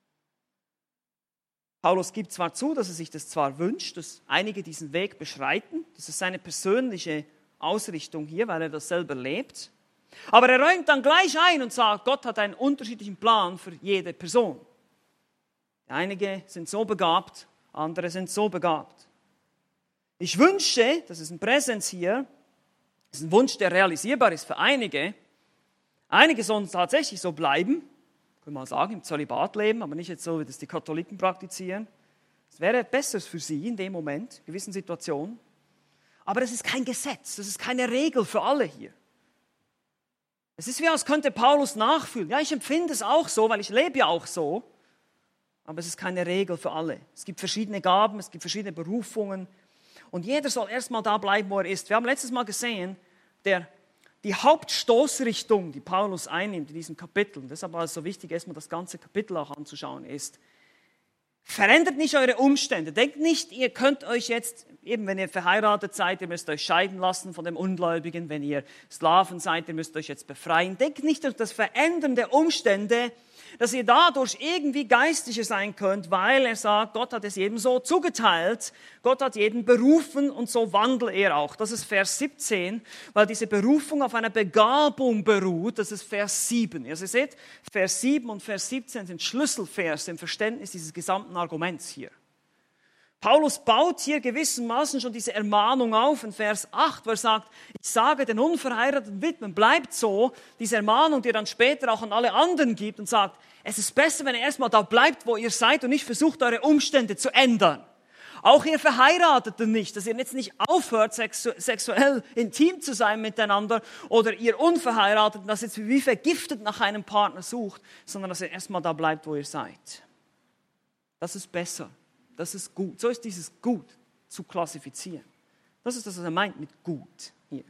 Paulus gibt zwar zu, dass er sich das zwar wünscht, dass einige diesen Weg beschreiten. Das ist seine persönliche Ausrichtung hier, weil er das selber lebt. Aber er räumt dann gleich ein und sagt, Gott hat einen unterschiedlichen Plan für jede Person. Einige sind so begabt, andere sind so begabt. Ich wünsche, das ist ein Präsens hier, das ist ein Wunsch, der realisierbar ist für einige. Einige sollen tatsächlich so bleiben, können wir mal sagen, im Zölibat leben, aber nicht jetzt so, wie das die Katholiken praktizieren. Das wäre besser für sie in dem Moment, in gewissen Situationen. Aber das ist kein Gesetz, das ist keine Regel für alle hier. Es ist wie, als könnte Paulus nachfühlen. Ja, ich empfinde es auch so, weil ich lebe ja auch so. Aber es ist keine Regel für alle. Es gibt verschiedene Gaben, es gibt verschiedene Berufungen. Und jeder soll erstmal da bleiben, wo er ist. Wir haben letztes Mal gesehen, die Hauptstoßrichtung, die Paulus einnimmt in diesem Kapitel, und deshalb war es so wichtig, erstmal das ganze Kapitel auch anzuschauen, ist, verändert nicht eure Umstände. Denkt nicht, ihr könnt euch jetzt, eben wenn ihr verheiratet seid, ihr müsst euch scheiden lassen von dem Ungläubigen. Wenn ihr Sklaven seid, ihr müsst euch jetzt befreien. Denkt nicht durch das Verändern der Umstände, dass ihr dadurch irgendwie geistlicher sein könnt, weil er sagt, Gott hat es jedem so zugeteilt, Gott hat jeden berufen und so wandelt er auch. Das ist Vers 17, weil diese Berufung auf einer Begabung beruht, das ist Vers 7. Also ihr seht, Vers 7 und Vers 17 sind Schlüsselverse im Verständnis dieses gesamten Arguments hier. Paulus baut hier gewissermaßen schon diese Ermahnung auf in Vers 8, wo er sagt, ich sage den unverheirateten Witwen, bleibt so, diese Ermahnung, die er dann später auch an alle anderen gibt und sagt, es ist besser, wenn ihr erstmal da bleibt, wo ihr seid und nicht versucht, eure Umstände zu ändern. Auch ihr Verheirateten nicht, dass ihr jetzt nicht aufhört, sexuell intim zu sein miteinander oder ihr Unverheirateten, dass ihr jetzt wie vergiftet nach einem Partner sucht, sondern dass ihr erstmal da bleibt, wo ihr seid. Das ist besser. Das ist gut. So ist dieses Gut zu klassifizieren. Das ist das, was er meint mit gut hier.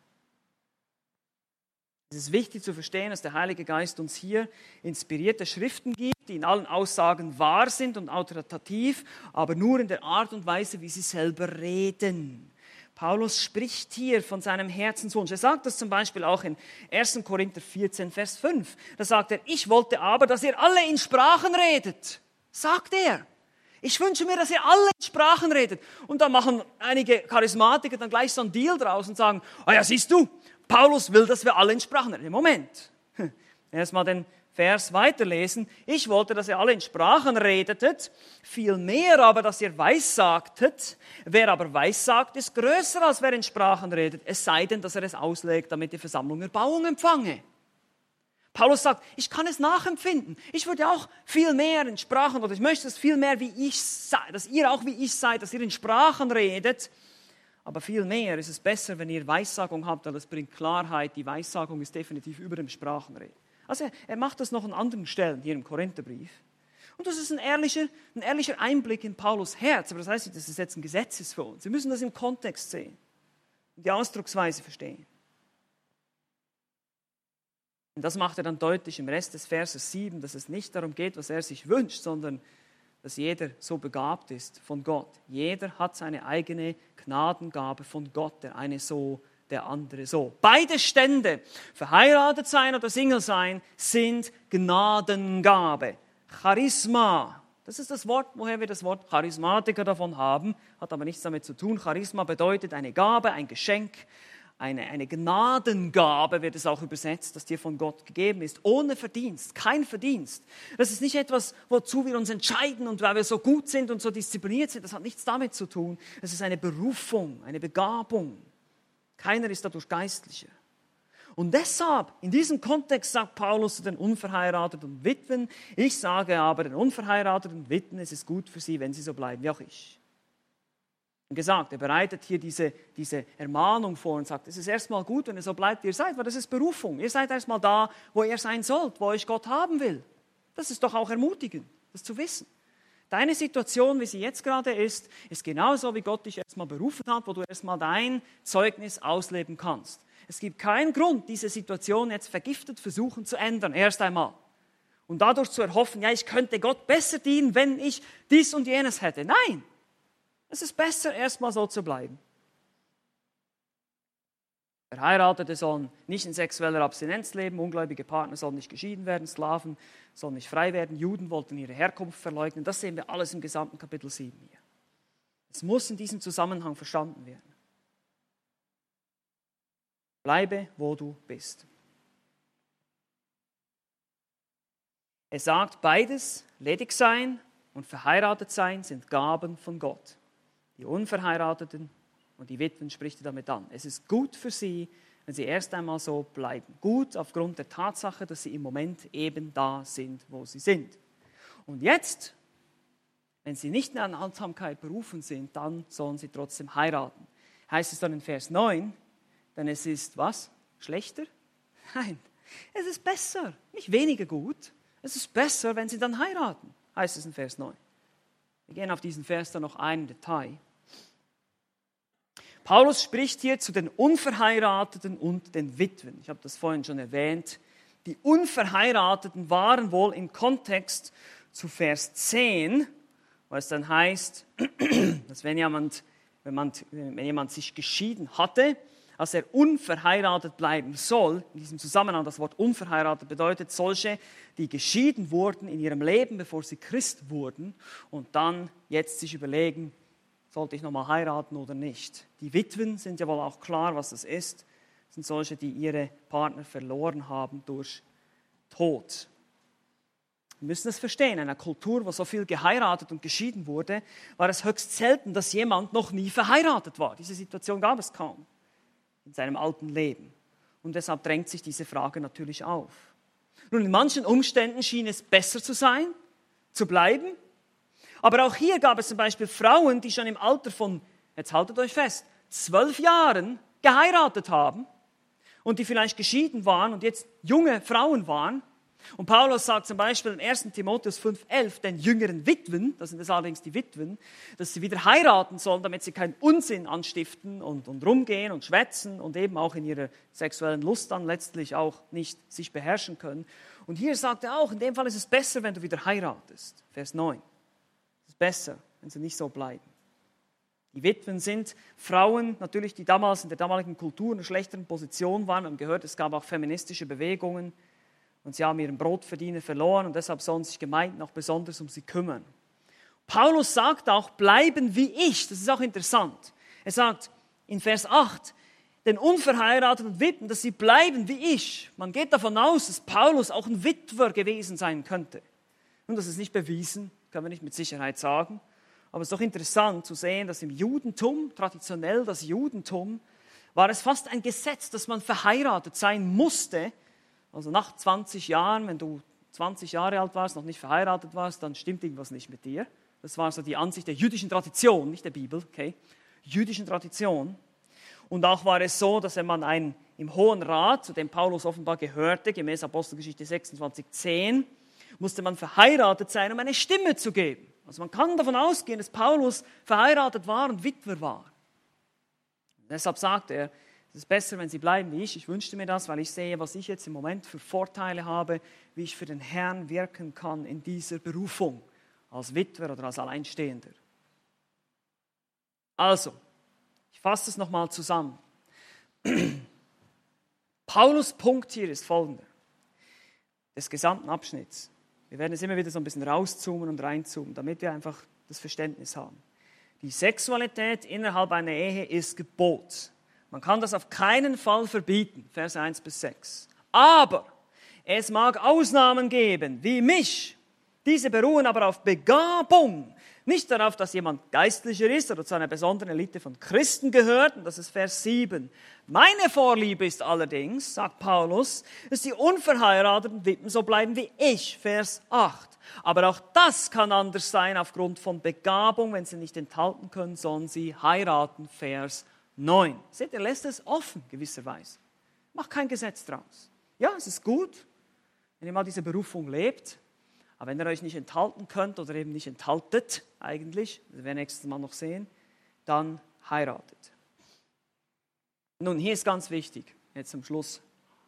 Es ist wichtig zu verstehen, dass der Heilige Geist uns hier inspirierte Schriften gibt, die in allen Aussagen wahr sind und autoritativ, aber nur in der Art und Weise, wie sie selber reden. Paulus spricht hier von seinem Herzenswunsch. Er sagt das zum Beispiel auch in 1. Korinther 14, Vers 5. Da sagt er, ich wollte aber, dass ihr alle in Sprachen redet. Sagt er. Ich wünsche mir, dass ihr alle in Sprachen redet. Und da machen einige Charismatiker dann gleich so einen Deal draus und sagen, ja, siehst du, Paulus will, dass wir alle in Sprachen reden. Moment. Erstmal den Vers weiterlesen. Ich wollte, dass ihr alle in Sprachen redetet, vielmehr aber, dass ihr weissagtet. Wer aber weissagt, ist größer, als wer in Sprachen redet. Es sei denn, dass er es auslegt, damit die Versammlung Erbauung empfange. Paulus sagt, ich kann es nachempfinden. Ich würde auch viel mehr in Sprachen, oder ich möchte es viel mehr wie ich sei, dass ihr auch wie ich seid, dass ihr in Sprachen redet. Aber viel mehr ist es besser, wenn ihr Weissagung habt, weil das bringt Klarheit. Die Weissagung ist definitiv über dem Sprachenreden. Also er macht das noch an anderen Stellen hier im Korintherbrief. Und das ist ein ehrlicher Einblick in Paulus Herz. Aber das heißt nicht, dass es jetzt ein Gesetz ist für uns. Wir müssen das im Kontext sehen und die Ausdrucksweise verstehen. Und das macht er dann deutlich im Rest des Verses 7, dass es nicht darum geht, was er sich wünscht, sondern dass jeder so begabt ist von Gott. Jeder hat seine eigene Gnadengabe von Gott, der eine so, der andere so. Beide Stände, verheiratet sein oder Single sein, sind Gnadengabe. Charisma, das ist das Wort, woher wir das Wort Charismatiker davon haben, hat aber nichts damit zu tun. Charisma bedeutet eine Gabe, ein Geschenk, eine Gnadengabe wird es auch übersetzt, das dir von Gott gegeben ist, ohne Verdienst, kein Verdienst. Das ist nicht etwas, wozu wir uns entscheiden und weil wir so gut sind und so diszipliniert sind, das hat nichts damit zu tun. Es ist eine Berufung, eine Begabung. Keiner ist dadurch geistlicher. Und deshalb, in diesem Kontext sagt Paulus zu den unverheirateten Witwen, ich sage aber den unverheirateten Witwen, es ist gut für sie, wenn sie so bleiben wie auch ich. Gesagt, er bereitet hier diese Ermahnung vor und sagt, es ist erstmal gut, wenn ihr so bleibt, wie ihr seid, weil das ist Berufung. Ihr seid erstmal da, wo ihr sein sollt, wo euch Gott haben will. Das ist doch auch ermutigend, das zu wissen. Deine Situation, wie sie jetzt gerade ist genauso, wie Gott dich erstmal berufen hat, wo du erstmal dein Zeugnis ausleben kannst. Es gibt keinen Grund, diese Situation jetzt vergiftet versuchen zu ändern, erst einmal. Und dadurch zu erhoffen, ja, ich könnte Gott besser dienen, wenn ich dies und jenes hätte. Nein! Es ist besser, erstmal so zu bleiben. Verheiratete sollen nicht in sexueller Abstinenz leben, ungläubige Partner sollen nicht geschieden werden, Sklaven sollen nicht frei werden, Juden wollten ihre Herkunft verleugnen. Das sehen wir alles im gesamten Kapitel 7 hier. Es muss in diesem Zusammenhang verstanden werden. Bleibe, wo du bist. Er sagt, beides, ledig sein und verheiratet sein, sind Gaben von Gott. Die Unverheirateten und die Witwen spricht er damit an. Es ist gut für sie, wenn sie erst einmal so bleiben. Gut aufgrund der Tatsache, dass sie im Moment eben da sind, wo sie sind. Und jetzt, wenn sie nicht in eine Enthaltsamkeit berufen sind, dann sollen sie trotzdem heiraten. Heißt es dann in Vers 9, denn es ist was? Schlechter? Nein, es ist besser, nicht weniger gut. Es ist besser, wenn sie dann heiraten, heißt es in Vers 9. Wir gehen auf diesen Vers dann noch ein Detail. Paulus spricht hier zu den Unverheirateten und den Witwen. Ich habe das vorhin schon erwähnt. Die Unverheirateten waren wohl im Kontext zu Vers 10, wo es dann heißt, dass wenn jemand sich geschieden hatte, dass er unverheiratet bleiben soll. In diesem Zusammenhang, das Wort unverheiratet bedeutet solche, die geschieden wurden in ihrem Leben, bevor sie Christ wurden und dann jetzt sich überlegen, sollte ich nochmal heiraten oder nicht. Die Witwen sind ja wohl auch klar, was das ist. Das sind solche, die ihre Partner verloren haben durch Tod. Wir müssen es verstehen, in einer Kultur, wo so viel geheiratet und geschieden wurde, war es höchst selten, dass jemand noch nie verheiratet war. Diese Situation gab es kaum in seinem alten Leben. Und deshalb drängt sich diese Frage natürlich auf. Nun, in manchen Umständen schien es besser zu sein, zu bleiben. Aber auch hier gab es zum Beispiel Frauen, die schon im Alter von, jetzt haltet euch fest, 12 Jahren geheiratet haben und die vielleicht geschieden waren und jetzt junge Frauen waren. Und Paulus sagt zum Beispiel in 1. Timotheus 5,11 den jüngeren Witwen, das sind es allerdings die Witwen, dass sie wieder heiraten sollen, damit sie keinen Unsinn anstiften und rumgehen und schwätzen und eben auch in ihrer sexuellen Lust dann letztlich auch nicht sich beherrschen können. Und hier sagt er auch, in dem Fall ist es besser, wenn du wieder heiratest. Vers 9. Es ist besser, wenn sie nicht so bleiben. Die Witwen sind Frauen, natürlich, die damals in der damaligen Kultur in einer schlechteren Position waren. Wir haben gehört, es gab auch feministische Bewegungen. Und sie haben ihren Brotverdiener verloren und deshalb sollen sich Gemeinden auch besonders um sie kümmern. Paulus sagt auch, bleiben wie ich. Das ist auch interessant. Er sagt in Vers 8, den unverheirateten Witwen, dass sie bleiben wie ich. Man geht davon aus, dass Paulus auch ein Witwer gewesen sein könnte. Und das ist nicht bewiesen, können wir nicht mit Sicherheit sagen. Aber es ist doch interessant zu sehen, dass im Judentum, traditionell das Judentum, war es fast ein Gesetz, dass man verheiratet sein musste. Also nach 20 Jahren, wenn du 20 Jahre alt warst, noch nicht verheiratet warst, dann stimmt irgendwas nicht mit dir. Das war so die Ansicht der jüdischen Tradition, nicht der Bibel, okay? Jüdischen Tradition. Und auch war es so, dass wenn man im Hohen Rat, zu dem Paulus offenbar gehörte, gemäß Apostelgeschichte 26,10, musste man verheiratet sein, um eine Stimme zu geben. Also man kann davon ausgehen, dass Paulus verheiratet war und Witwer war. Und deshalb sagt er, es ist besser, wenn sie bleiben wie ich. Ich wünschte mir das, weil ich sehe, was ich jetzt im Moment für Vorteile habe, wie ich für den Herrn wirken kann in dieser Berufung, als Witwer oder als Alleinstehender. Also, ich fasse es nochmal zusammen. Paulus' Punkt hier ist folgender, des gesamten Abschnitts. Wir werden es immer wieder so ein bisschen rauszoomen und reinzoomen, damit wir einfach das Verständnis haben. Die Sexualität innerhalb einer Ehe ist Gebot. Man kann das auf keinen Fall verbieten, Vers 1 bis 6. Aber es mag Ausnahmen geben, wie mich. Diese beruhen aber auf Begabung. Nicht darauf, dass jemand geistlicher ist oder zu einer besonderen Elite von Christen gehört. Und das ist Vers 7. Meine Vorliebe ist allerdings, sagt Paulus, dass die unverheirateten Witwen so bleiben wie ich, Vers 8. Aber auch das kann anders sein aufgrund von Begabung. Wenn sie nicht enthalten können, sollen sie heiraten, Vers 9. Seht ihr, lässt es offen, gewisserweise. Macht kein Gesetz draus. Ja, es ist gut, wenn ihr mal diese Berufung lebt, aber wenn ihr euch nicht enthalten könnt oder eben nicht enthaltet, eigentlich, das werden wir nächstes Mal noch sehen, dann heiratet. Nun, hier ist ganz wichtig, jetzt zum Schluss.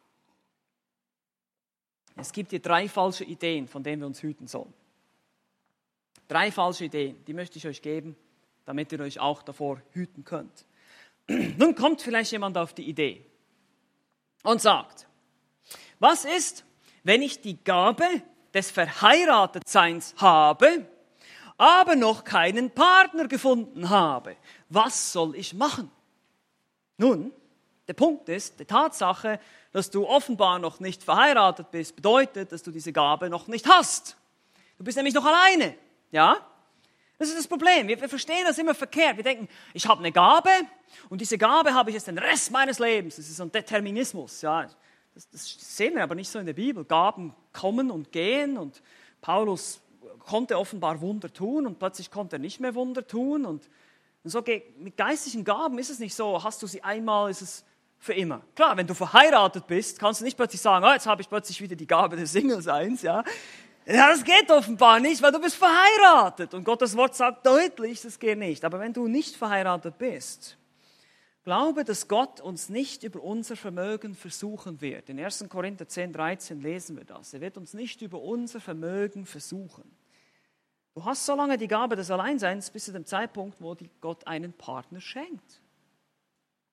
Es gibt hier 3 falsche Ideen, von denen wir uns hüten sollen. 3 falsche Ideen, die möchte ich euch geben, damit ihr euch auch davor hüten könnt. Nun kommt vielleicht jemand auf die Idee und sagt, was ist, wenn ich die Gabe des Verheiratetseins habe, aber noch keinen Partner gefunden habe? Was soll ich machen? Nun, der Punkt ist, die Tatsache, dass du offenbar noch nicht verheiratet bist, bedeutet, dass du diese Gabe noch nicht hast. Du bist nämlich noch alleine, ja? Das ist das Problem. Wir verstehen das immer verkehrt. Wir denken, ich habe eine Gabe und diese Gabe habe ich jetzt den Rest meines Lebens. Das ist so ein Determinismus. Ja. Das sehen wir aber nicht so in der Bibel. Gaben kommen und gehen und Paulus konnte offenbar Wunder tun und plötzlich konnte er nicht mehr Wunder tun. Und so mit geistlichen Gaben ist es nicht so, hast du sie einmal, ist es für immer. Klar, wenn du verheiratet bist, kannst du nicht plötzlich sagen, jetzt habe ich plötzlich wieder die Gabe des Singleseins, ja. Ja, das geht offenbar nicht, weil du bist verheiratet. Und Gottes Wort sagt deutlich, das geht nicht. Aber wenn du nicht verheiratet bist, glaube, dass Gott uns nicht über unser Vermögen versuchen wird. In 1. Korinther 10, 13 lesen wir das. Er wird uns nicht über unser Vermögen versuchen. Du hast so lange die Gabe des Alleinseins bis zu dem Zeitpunkt, wo Gott einen Partner schenkt.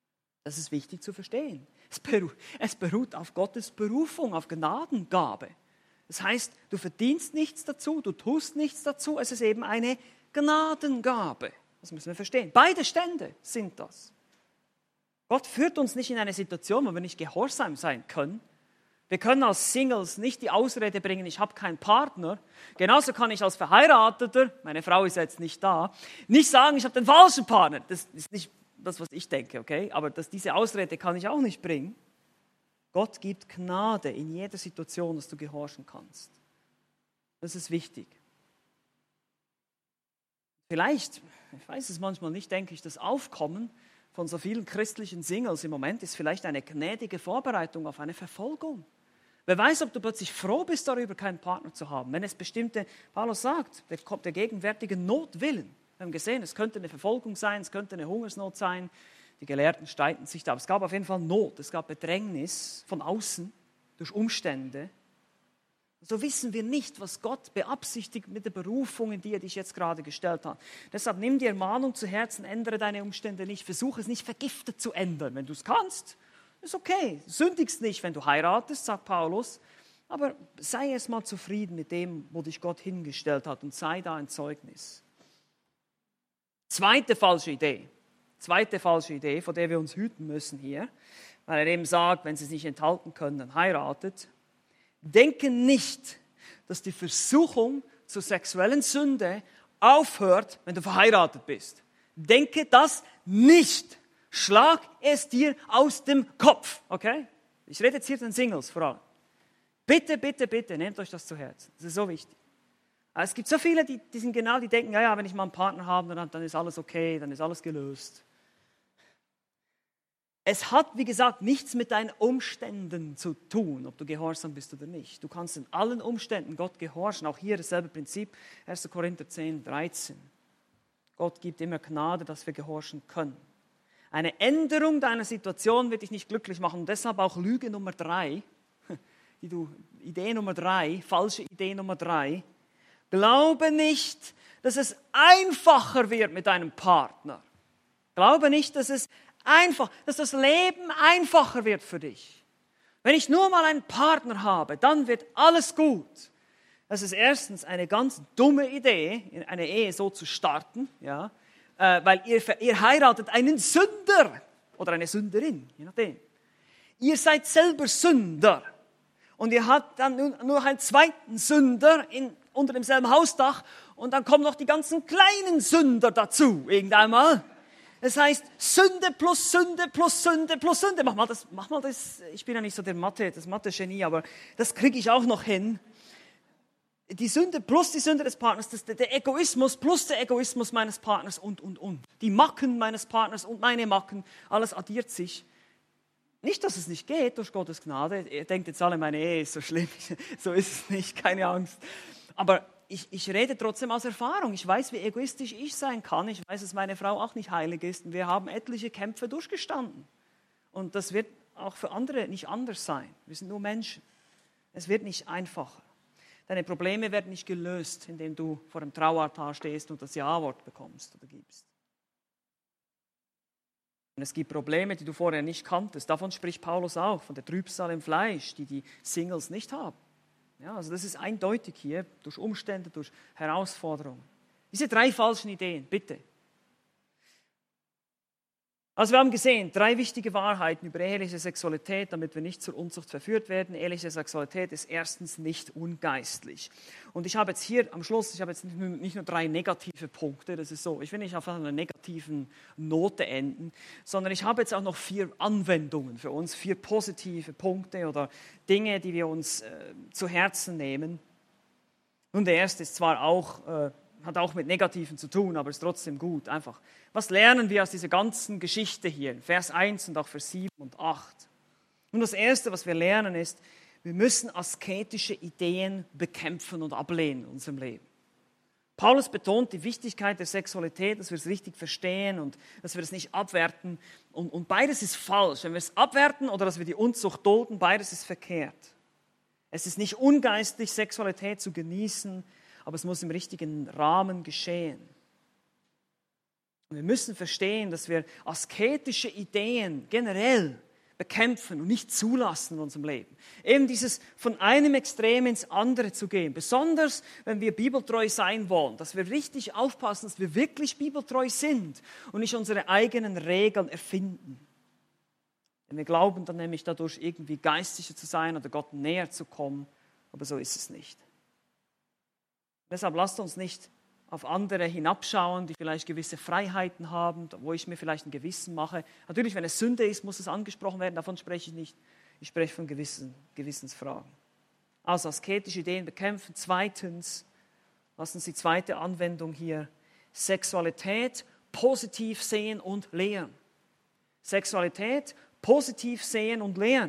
Das ist wichtig zu verstehen. Es beruht auf Gottes Berufung, auf Gnadengabe. Das heißt, du verdienst nichts dazu, du tust nichts dazu, es ist eben eine Gnadengabe. Das müssen wir verstehen. Beide Stände sind das. Gott führt uns nicht in eine Situation, wo wir nicht gehorsam sein können. Wir können als Singles nicht die Ausrede bringen, ich habe keinen Partner. Genauso kann ich als Verheirateter, meine Frau ist jetzt nicht da, nicht sagen, ich habe den falschen Partner. Das ist nicht das, was ich denke, okay? Aber diese Ausrede kann ich auch nicht bringen. Gott gibt Gnade in jeder Situation, dass du gehorchen kannst. Das ist wichtig. Vielleicht, ich weiß es manchmal nicht, denke ich, das Aufkommen von so vielen christlichen Singles im Moment ist vielleicht eine gnädige Vorbereitung auf eine Verfolgung. Wer weiß, ob du plötzlich froh bist darüber, keinen Partner zu haben. Wenn es bestimmte, Paulus sagt, der gegenwärtigen Not willen. Wir haben gesehen, es könnte eine Verfolgung sein, es könnte eine Hungersnot sein. Die Gelehrten streiten sich da. Aber es gab auf jeden Fall Not, es gab Bedrängnis von außen durch Umstände. So wissen wir nicht, was Gott beabsichtigt mit der Berufung, in die er dich jetzt gerade gestellt hat. Deshalb nimm die Ermahnung zu Herzen, ändere deine Umstände nicht, versuche es nicht vergiftet zu ändern. Wenn du es kannst, ist okay. Sündigst nicht, wenn du heiratest, sagt Paulus, aber sei erst mal zufrieden mit dem, wo dich Gott hingestellt hat und sei da ein Zeugnis. Zweite falsche Idee, vor der wir uns hüten müssen hier, weil er eben sagt, wenn sie es nicht enthalten können, dann heiratet. Denke nicht, dass die Versuchung zur sexuellen Sünde aufhört, wenn du verheiratet bist. Denke das nicht. Schlag es dir aus dem Kopf. Okay? Ich rede jetzt hier den Singles vor allem. Bitte, bitte, bitte, nehmt euch das zu Herzen. Das ist so wichtig. Es gibt so viele, die denken, ja, wenn ich mal einen Partner habe, dann ist alles okay, dann ist alles gelöst. Es hat, wie gesagt, nichts mit deinen Umständen zu tun, ob du gehorsam bist oder nicht. Du kannst in allen Umständen Gott gehorchen. Auch hier dasselbe Prinzip, 1. Korinther 10, 13. Gott gibt immer Gnade, dass wir gehorchen können. Eine Änderung deiner Situation wird dich nicht glücklich machen. Und deshalb auch Lüge Nummer 3, falsche Idee Nummer 3. Glaube nicht, dass es einfacher wird mit deinem Partner. Glaube nicht, dass das Leben einfacher wird für dich. Wenn ich nur mal einen Partner habe, dann wird alles gut. Das ist erstens eine ganz dumme Idee, eine Ehe so zu starten, ja, weil ihr heiratet einen Sünder oder eine Sünderin, je nachdem. Ihr seid selber Sünder und ihr habt dann nur einen zweiten Sünder unter demselben Hausdach und dann kommen noch die ganzen kleinen Sünder dazu, irgendeinmal. Das heißt, Sünde plus Sünde plus Sünde plus Sünde. Mach mal das. Ich bin ja nicht so das Mathe-Genie, aber das kriege ich auch noch hin. Die Sünde plus die Sünde des Partners, der Egoismus plus der Egoismus meines Partners und. Die Macken meines Partners und meine Macken, alles addiert sich. Nicht, dass es nicht geht durch Gottes Gnade. Ihr denkt jetzt alle, meine Ehe ist so schlimm. So ist es nicht, keine Angst. Aber ich rede trotzdem aus Erfahrung. Ich weiß, wie egoistisch ich sein kann. Ich weiß, dass meine Frau auch nicht heilig ist. Und wir haben etliche Kämpfe durchgestanden. Und das wird auch für andere nicht anders sein. Wir sind nur Menschen. Es wird nicht einfacher. Deine Probleme werden nicht gelöst, indem du vor dem Traualtar stehst und das Ja-Wort bekommst oder gibst. Und es gibt Probleme, die du vorher nicht kanntest. Davon spricht Paulus auch, von der Trübsal im Fleisch, die Singles nicht haben. Ja, also das ist eindeutig hier, durch Umstände, durch Herausforderungen. Diese 3 falschen Ideen, bitte. Also wir haben gesehen, 3 wichtige Wahrheiten über eheliche Sexualität, damit wir nicht zur Unzucht verführt werden. Eheliche Sexualität ist erstens nicht ungeistlich. Und ich habe jetzt hier am Schluss, nicht nur 3 negative Punkte, das ist so, ich will nicht auf einer negativen Note enden, sondern ich habe jetzt auch noch 4 Anwendungen für uns, 4 positive Punkte oder Dinge, die wir uns zu Herzen nehmen. Nun, der erste ist zwar auch hat auch mit Negativen zu tun, aber ist trotzdem gut. Einfach, was lernen wir aus dieser ganzen Geschichte hier? Vers 1 und auch Vers 7 und 8. Und das Erste, was wir lernen, ist, wir müssen asketische Ideen bekämpfen und ablehnen in unserem Leben. Paulus betont die Wichtigkeit der Sexualität, dass wir es richtig verstehen und dass wir es nicht abwerten. Und beides ist falsch. Wenn wir es abwerten oder dass wir die Unzucht dulden, beides ist verkehrt. Es ist nicht ungeistlich, Sexualität zu genießen, aber es muss im richtigen Rahmen geschehen. Wir müssen verstehen, dass wir asketische Ideen generell bekämpfen und nicht zulassen in unserem Leben. Eben dieses von einem Extrem ins andere zu gehen. Besonders, wenn wir bibeltreu sein wollen, dass wir richtig aufpassen, dass wir wirklich bibeltreu sind und nicht unsere eigenen Regeln erfinden. Denn wir glauben dann nämlich dadurch irgendwie geistlicher zu sein oder Gott näher zu kommen, aber so ist es nicht. Deshalb lasst uns nicht auf andere hinabschauen, die vielleicht gewisse Freiheiten haben, wo ich mir vielleicht ein Gewissen mache. Natürlich, wenn es Sünde ist, muss es angesprochen werden, davon spreche ich nicht. Ich spreche von Gewissensfragen. Also asketische Ideen bekämpfen. Zweitens, was ist die zweite Anwendung hier? Sexualität positiv sehen und lehren. Sexualität positiv sehen und lehren.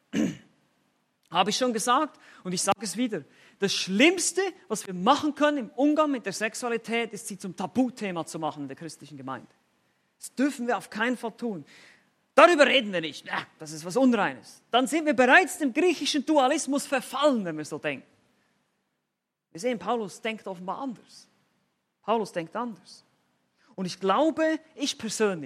Habe ich schon gesagt und ich sage es wieder. Das Schlimmste, was wir machen können im Umgang mit der Sexualität, ist, sie zum Tabuthema zu machen in der christlichen Gemeinde. Das dürfen wir auf keinen Fall tun. Darüber reden wir nicht. Ja, das ist was Unreines. Dann sind wir bereits dem griechischen Dualismus verfallen, wenn wir so denken. Wir sehen, Paulus denkt offenbar anders. Paulus denkt anders. Und ich glaube, ich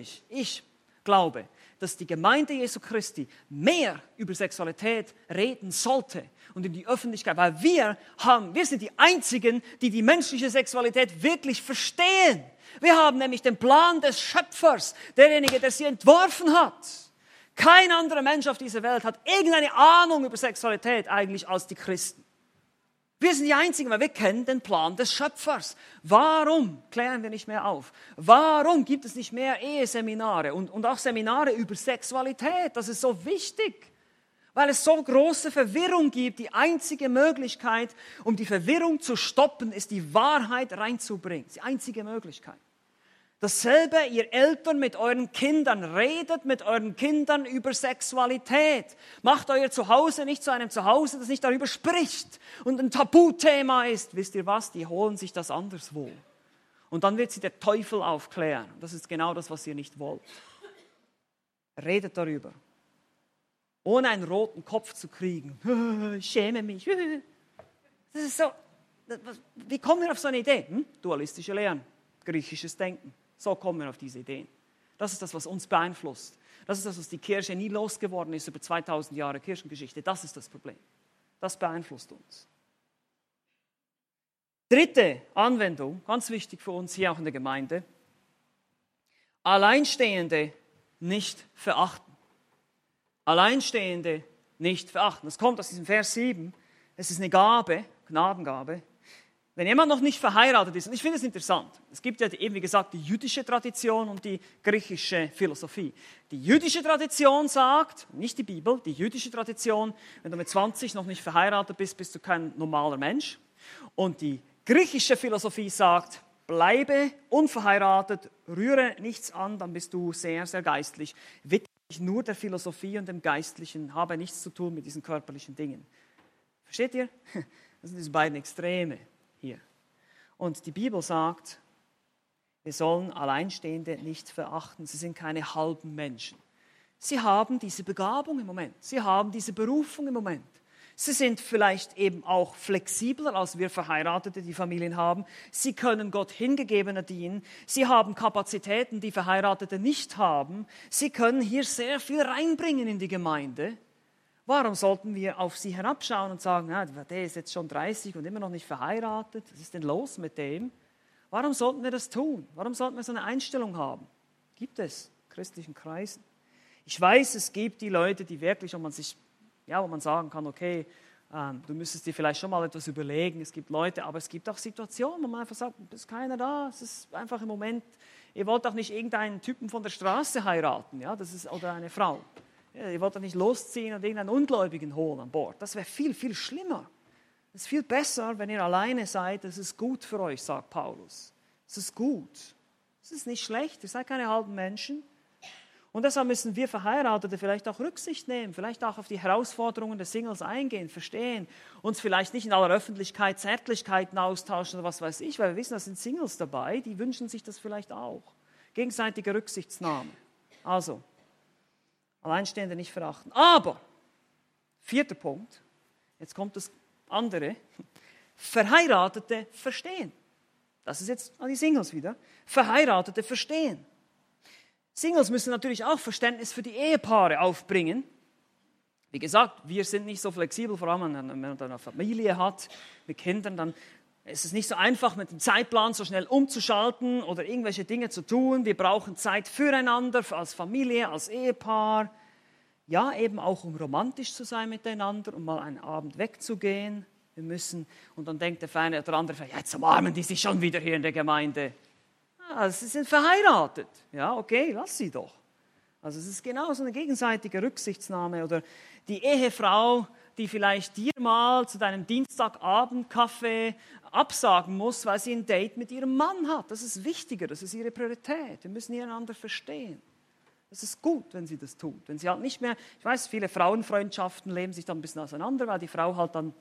glaube, dass die Gemeinde Jesu Christi mehr über Sexualität reden sollte und in die Öffentlichkeit, weil wir sind die Einzigen, die die menschliche Sexualität wirklich verstehen. Wir haben nämlich den Plan des Schöpfers, derjenige, der sie entworfen hat. Kein anderer Mensch auf dieser Welt hat irgendeine Ahnung über Sexualität eigentlich als die Christen. Wir sind die Einzigen, weil wir kennen den Plan des Schöpfers. Warum klären wir nicht mehr auf? Warum gibt es nicht mehr Eheseminare und auch Seminare über Sexualität? Das ist so wichtig, weil es so große Verwirrung gibt. Die einzige Möglichkeit, um die Verwirrung zu stoppen, ist die Wahrheit reinzubringen. Das ist die einzige Möglichkeit. Dasselbe, ihr Eltern mit euren Kindern, redet mit euren Kindern über Sexualität. Macht euer Zuhause nicht zu einem Zuhause, das nicht darüber spricht und ein Tabuthema ist. Wisst ihr was? Die holen sich das anderswo. Und dann wird sie der Teufel aufklären. Das ist genau das, was ihr nicht wollt. Redet darüber. Ohne einen roten Kopf zu kriegen. Ich schäme mich. Das ist so. Wie kommen wir auf so eine Idee? Dualistische Lehren, griechisches Denken. So kommen wir auf diese Ideen. Das ist das, was uns beeinflusst. Das ist das, was die Kirche nie losgeworden ist über 2000 Jahre Kirchengeschichte. Das ist das Problem. Das beeinflusst uns. Dritte Anwendung, ganz wichtig für uns hier auch in der Gemeinde. Alleinstehende nicht verachten. Alleinstehende nicht verachten. Das kommt aus diesem Vers 7. Es ist eine Gabe, Gnadengabe. Wenn jemand noch nicht verheiratet ist, und ich finde es interessant, es gibt ja eben, wie gesagt, die jüdische Tradition und die griechische Philosophie. Die jüdische Tradition sagt, nicht die Bibel, die jüdische Tradition, wenn du mit 20 noch nicht verheiratet bist, bist du kein normaler Mensch. Und die griechische Philosophie sagt, bleibe unverheiratet, rühre nichts an, dann bist du sehr, sehr geistlich. Widme dich nur der Philosophie und dem Geistlichen, habe nichts zu tun mit diesen körperlichen Dingen. Versteht ihr? Das sind diese beiden Extreme hier. Und die Bibel sagt, wir sollen Alleinstehende nicht verachten. Sie sind keine halben Menschen. Sie haben diese Begabung im Moment. Sie haben diese Berufung im Moment. Sie sind vielleicht eben auch flexibler, als wir Verheiratete, die Familien haben. Sie können Gott hingegebener dienen. Sie haben Kapazitäten, die Verheiratete nicht haben. Sie können hier sehr viel reinbringen in die Gemeinde. Warum sollten wir auf sie herabschauen und sagen, ja, der ist jetzt schon 30 und immer noch nicht verheiratet, was ist denn los mit dem? Warum sollten wir das tun? Warum sollten wir so eine Einstellung haben? Gibt es in christlichen Kreisen? Ich weiß, es gibt die Leute, die wirklich, wo man sagen kann, okay, du müsstest dir vielleicht schon mal etwas überlegen. Es gibt Leute, aber es gibt auch Situationen, wo man einfach sagt, es ist keiner da, es ist einfach im Moment, ihr wollt auch nicht irgendeinen Typen von der Straße heiraten, ja, oder eine Frau. Ja, ihr wollt doch nicht losziehen und irgendeinen Ungläubigen holen an Bord. Das wäre viel, viel schlimmer. Es ist viel besser, wenn ihr alleine seid. Das ist gut für euch, sagt Paulus. Es ist gut. Es ist nicht schlecht. Ihr seid keine halben Menschen. Und deshalb müssen wir Verheiratete vielleicht auch Rücksicht nehmen, vielleicht auch auf die Herausforderungen des Singles eingehen, verstehen, uns vielleicht nicht in aller Öffentlichkeit Zärtlichkeiten austauschen oder was weiß ich, weil wir wissen, da sind Singles dabei, die wünschen sich das vielleicht auch. Gegenseitige Rücksichtnahme. Also, Alleinstehende nicht verachten. Aber, 4. Punkt, jetzt kommt das andere, Verheiratete verstehen. Das ist jetzt an die Singles wieder. Verheiratete verstehen. Singles müssen natürlich auch Verständnis für die Ehepaare aufbringen. Wie gesagt, wir sind nicht so flexibel, vor allem wenn man eine Familie hat mit Kindern, dann ist es nicht so einfach, mit dem Zeitplan so schnell umzuschalten oder irgendwelche Dinge zu tun. Wir brauchen Zeit füreinander, als Familie, als Ehepaar. Ja, eben auch, um romantisch zu sein miteinander, um mal einen Abend wegzugehen. Wir müssen, und dann denkt der eine oder andere, ja, jetzt umarmen die sich schon wieder hier in der Gemeinde. Ja, sie sind verheiratet. Ja, okay, lass sie doch. Also es ist genau so eine gegenseitige Rücksichtnahme. Oder die Ehefrau, die vielleicht dir mal zu deinem Dienstagabendkaffee absagen muss, weil sie ein Date mit ihrem Mann hat. Das ist wichtiger, das ist ihre Priorität. Wir müssen einander verstehen. Es ist gut, wenn sie das tut. Wenn sie halt nicht mehr, ich weiß, viele Frauenfreundschaften leben sich dann ein bisschen auseinander, weil die Frau halt dann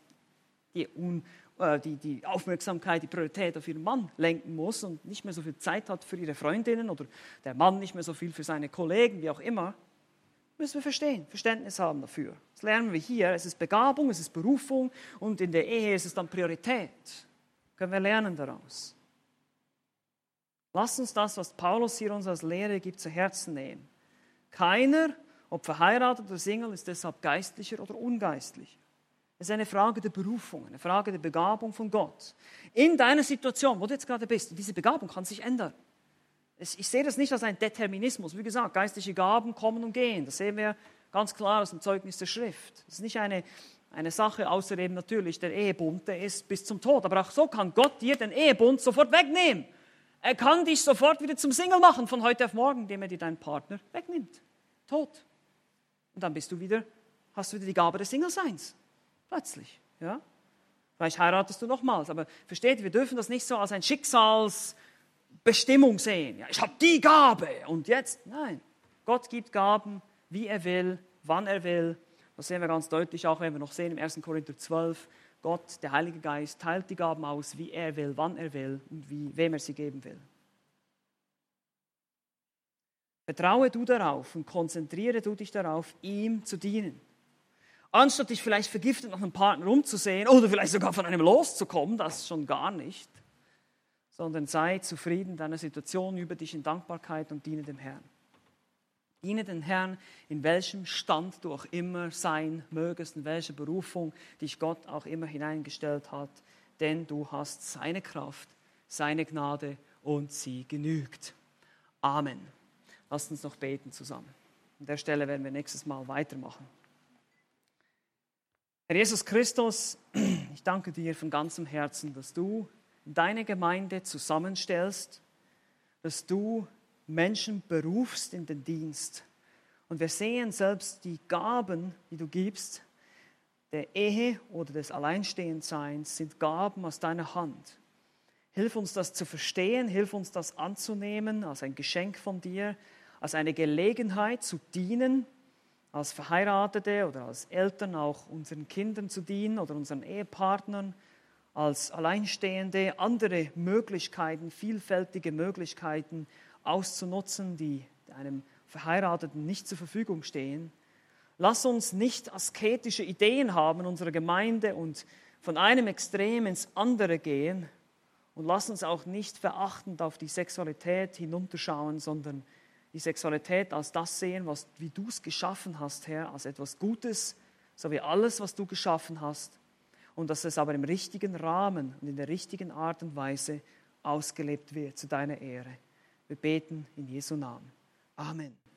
die Aufmerksamkeit, die Priorität auf ihren Mann lenken muss und nicht mehr so viel Zeit hat für ihre Freundinnen oder der Mann nicht mehr so viel für seine Kollegen, wie auch immer. Müssen wir verstehen, Verständnis haben dafür. Das lernen wir hier. Es ist Begabung, es ist Berufung und in der Ehe ist es dann Priorität. Können wir lernen daraus. Lasst uns das, was Paulus hier uns als Lehre gibt, zu Herzen nehmen. Keiner, ob verheiratet oder Single, ist deshalb geistlicher oder ungeistlicher. Es ist eine Frage der Berufung, eine Frage der Begabung von Gott. In deiner Situation, wo du jetzt gerade bist, diese Begabung kann sich ändern. Ich sehe das nicht als ein Determinismus. Wie gesagt, geistliche Gaben kommen und gehen. Das sehen wir ganz klar aus dem Zeugnis der Schrift. Das ist nicht eine Sache, außer eben natürlich der Ehebund, der ist bis zum Tod. Aber auch so kann Gott dir den Ehebund sofort wegnehmen. Er kann dich sofort wieder zum Single machen, von heute auf morgen, indem er dir deinen Partner wegnimmt. Tot. Und dann hast du wieder die Gabe des Single-Seins. Plötzlich. Ja? Vielleicht heiratest du nochmals. Aber versteht, wir dürfen das nicht so als ein Schicksalsbestimmung sehen. Ja, ich habe die Gabe und jetzt. Nein. Gott gibt Gaben, wie er will, wann er will. Das sehen wir ganz deutlich auch, wenn wir noch sehen im 1. Korinther 12. Gott, der Heilige Geist, teilt die Gaben aus, wie er will, wann er will und wem er sie geben will. Vertraue du darauf und konzentriere du dich darauf, ihm zu dienen. Anstatt dich vielleicht vergiftet nach einem Partner umzusehen oder vielleicht sogar von einem loszukommen, das schon gar nicht, sondern sei zufrieden in deiner Situation, übe dich in Dankbarkeit und diene dem Herrn. Diene den Herrn, in welchem Stand du auch immer sein mögest, in welche Berufung dich Gott auch immer hineingestellt hat, denn du hast seine Kraft, seine Gnade und sie genügt. Amen. Lasst uns noch beten zusammen. An der Stelle werden wir nächstes Mal weitermachen. Herr Jesus Christus, ich danke dir von ganzem Herzen, dass du deine Gemeinde zusammenstellst, dass du Menschen berufst in den Dienst. Und wir sehen selbst die Gaben, die du gibst, der Ehe oder des Alleinstehendseins, sind Gaben aus deiner Hand. Hilf uns das zu verstehen, hilf uns das anzunehmen als ein Geschenk von dir, als eine Gelegenheit zu dienen, als Verheiratete oder als Eltern auch unseren Kindern zu dienen oder unseren Ehepartnern, als Alleinstehende, andere Möglichkeiten, vielfältige Möglichkeiten auszunutzen, die einem Verheirateten nicht zur Verfügung stehen. Lass uns nicht asketische Ideen haben in unserer Gemeinde und von einem Extrem ins andere gehen und lass uns auch nicht verachtend auf die Sexualität hinunterschauen, sondern die Sexualität als das sehen, wie du es geschaffen hast, Herr, als etwas Gutes, so wie alles, was du geschaffen hast. Und dass es aber im richtigen Rahmen und in der richtigen Art und Weise ausgelebt wird zu deiner Ehre. Wir beten in Jesu Namen. Amen.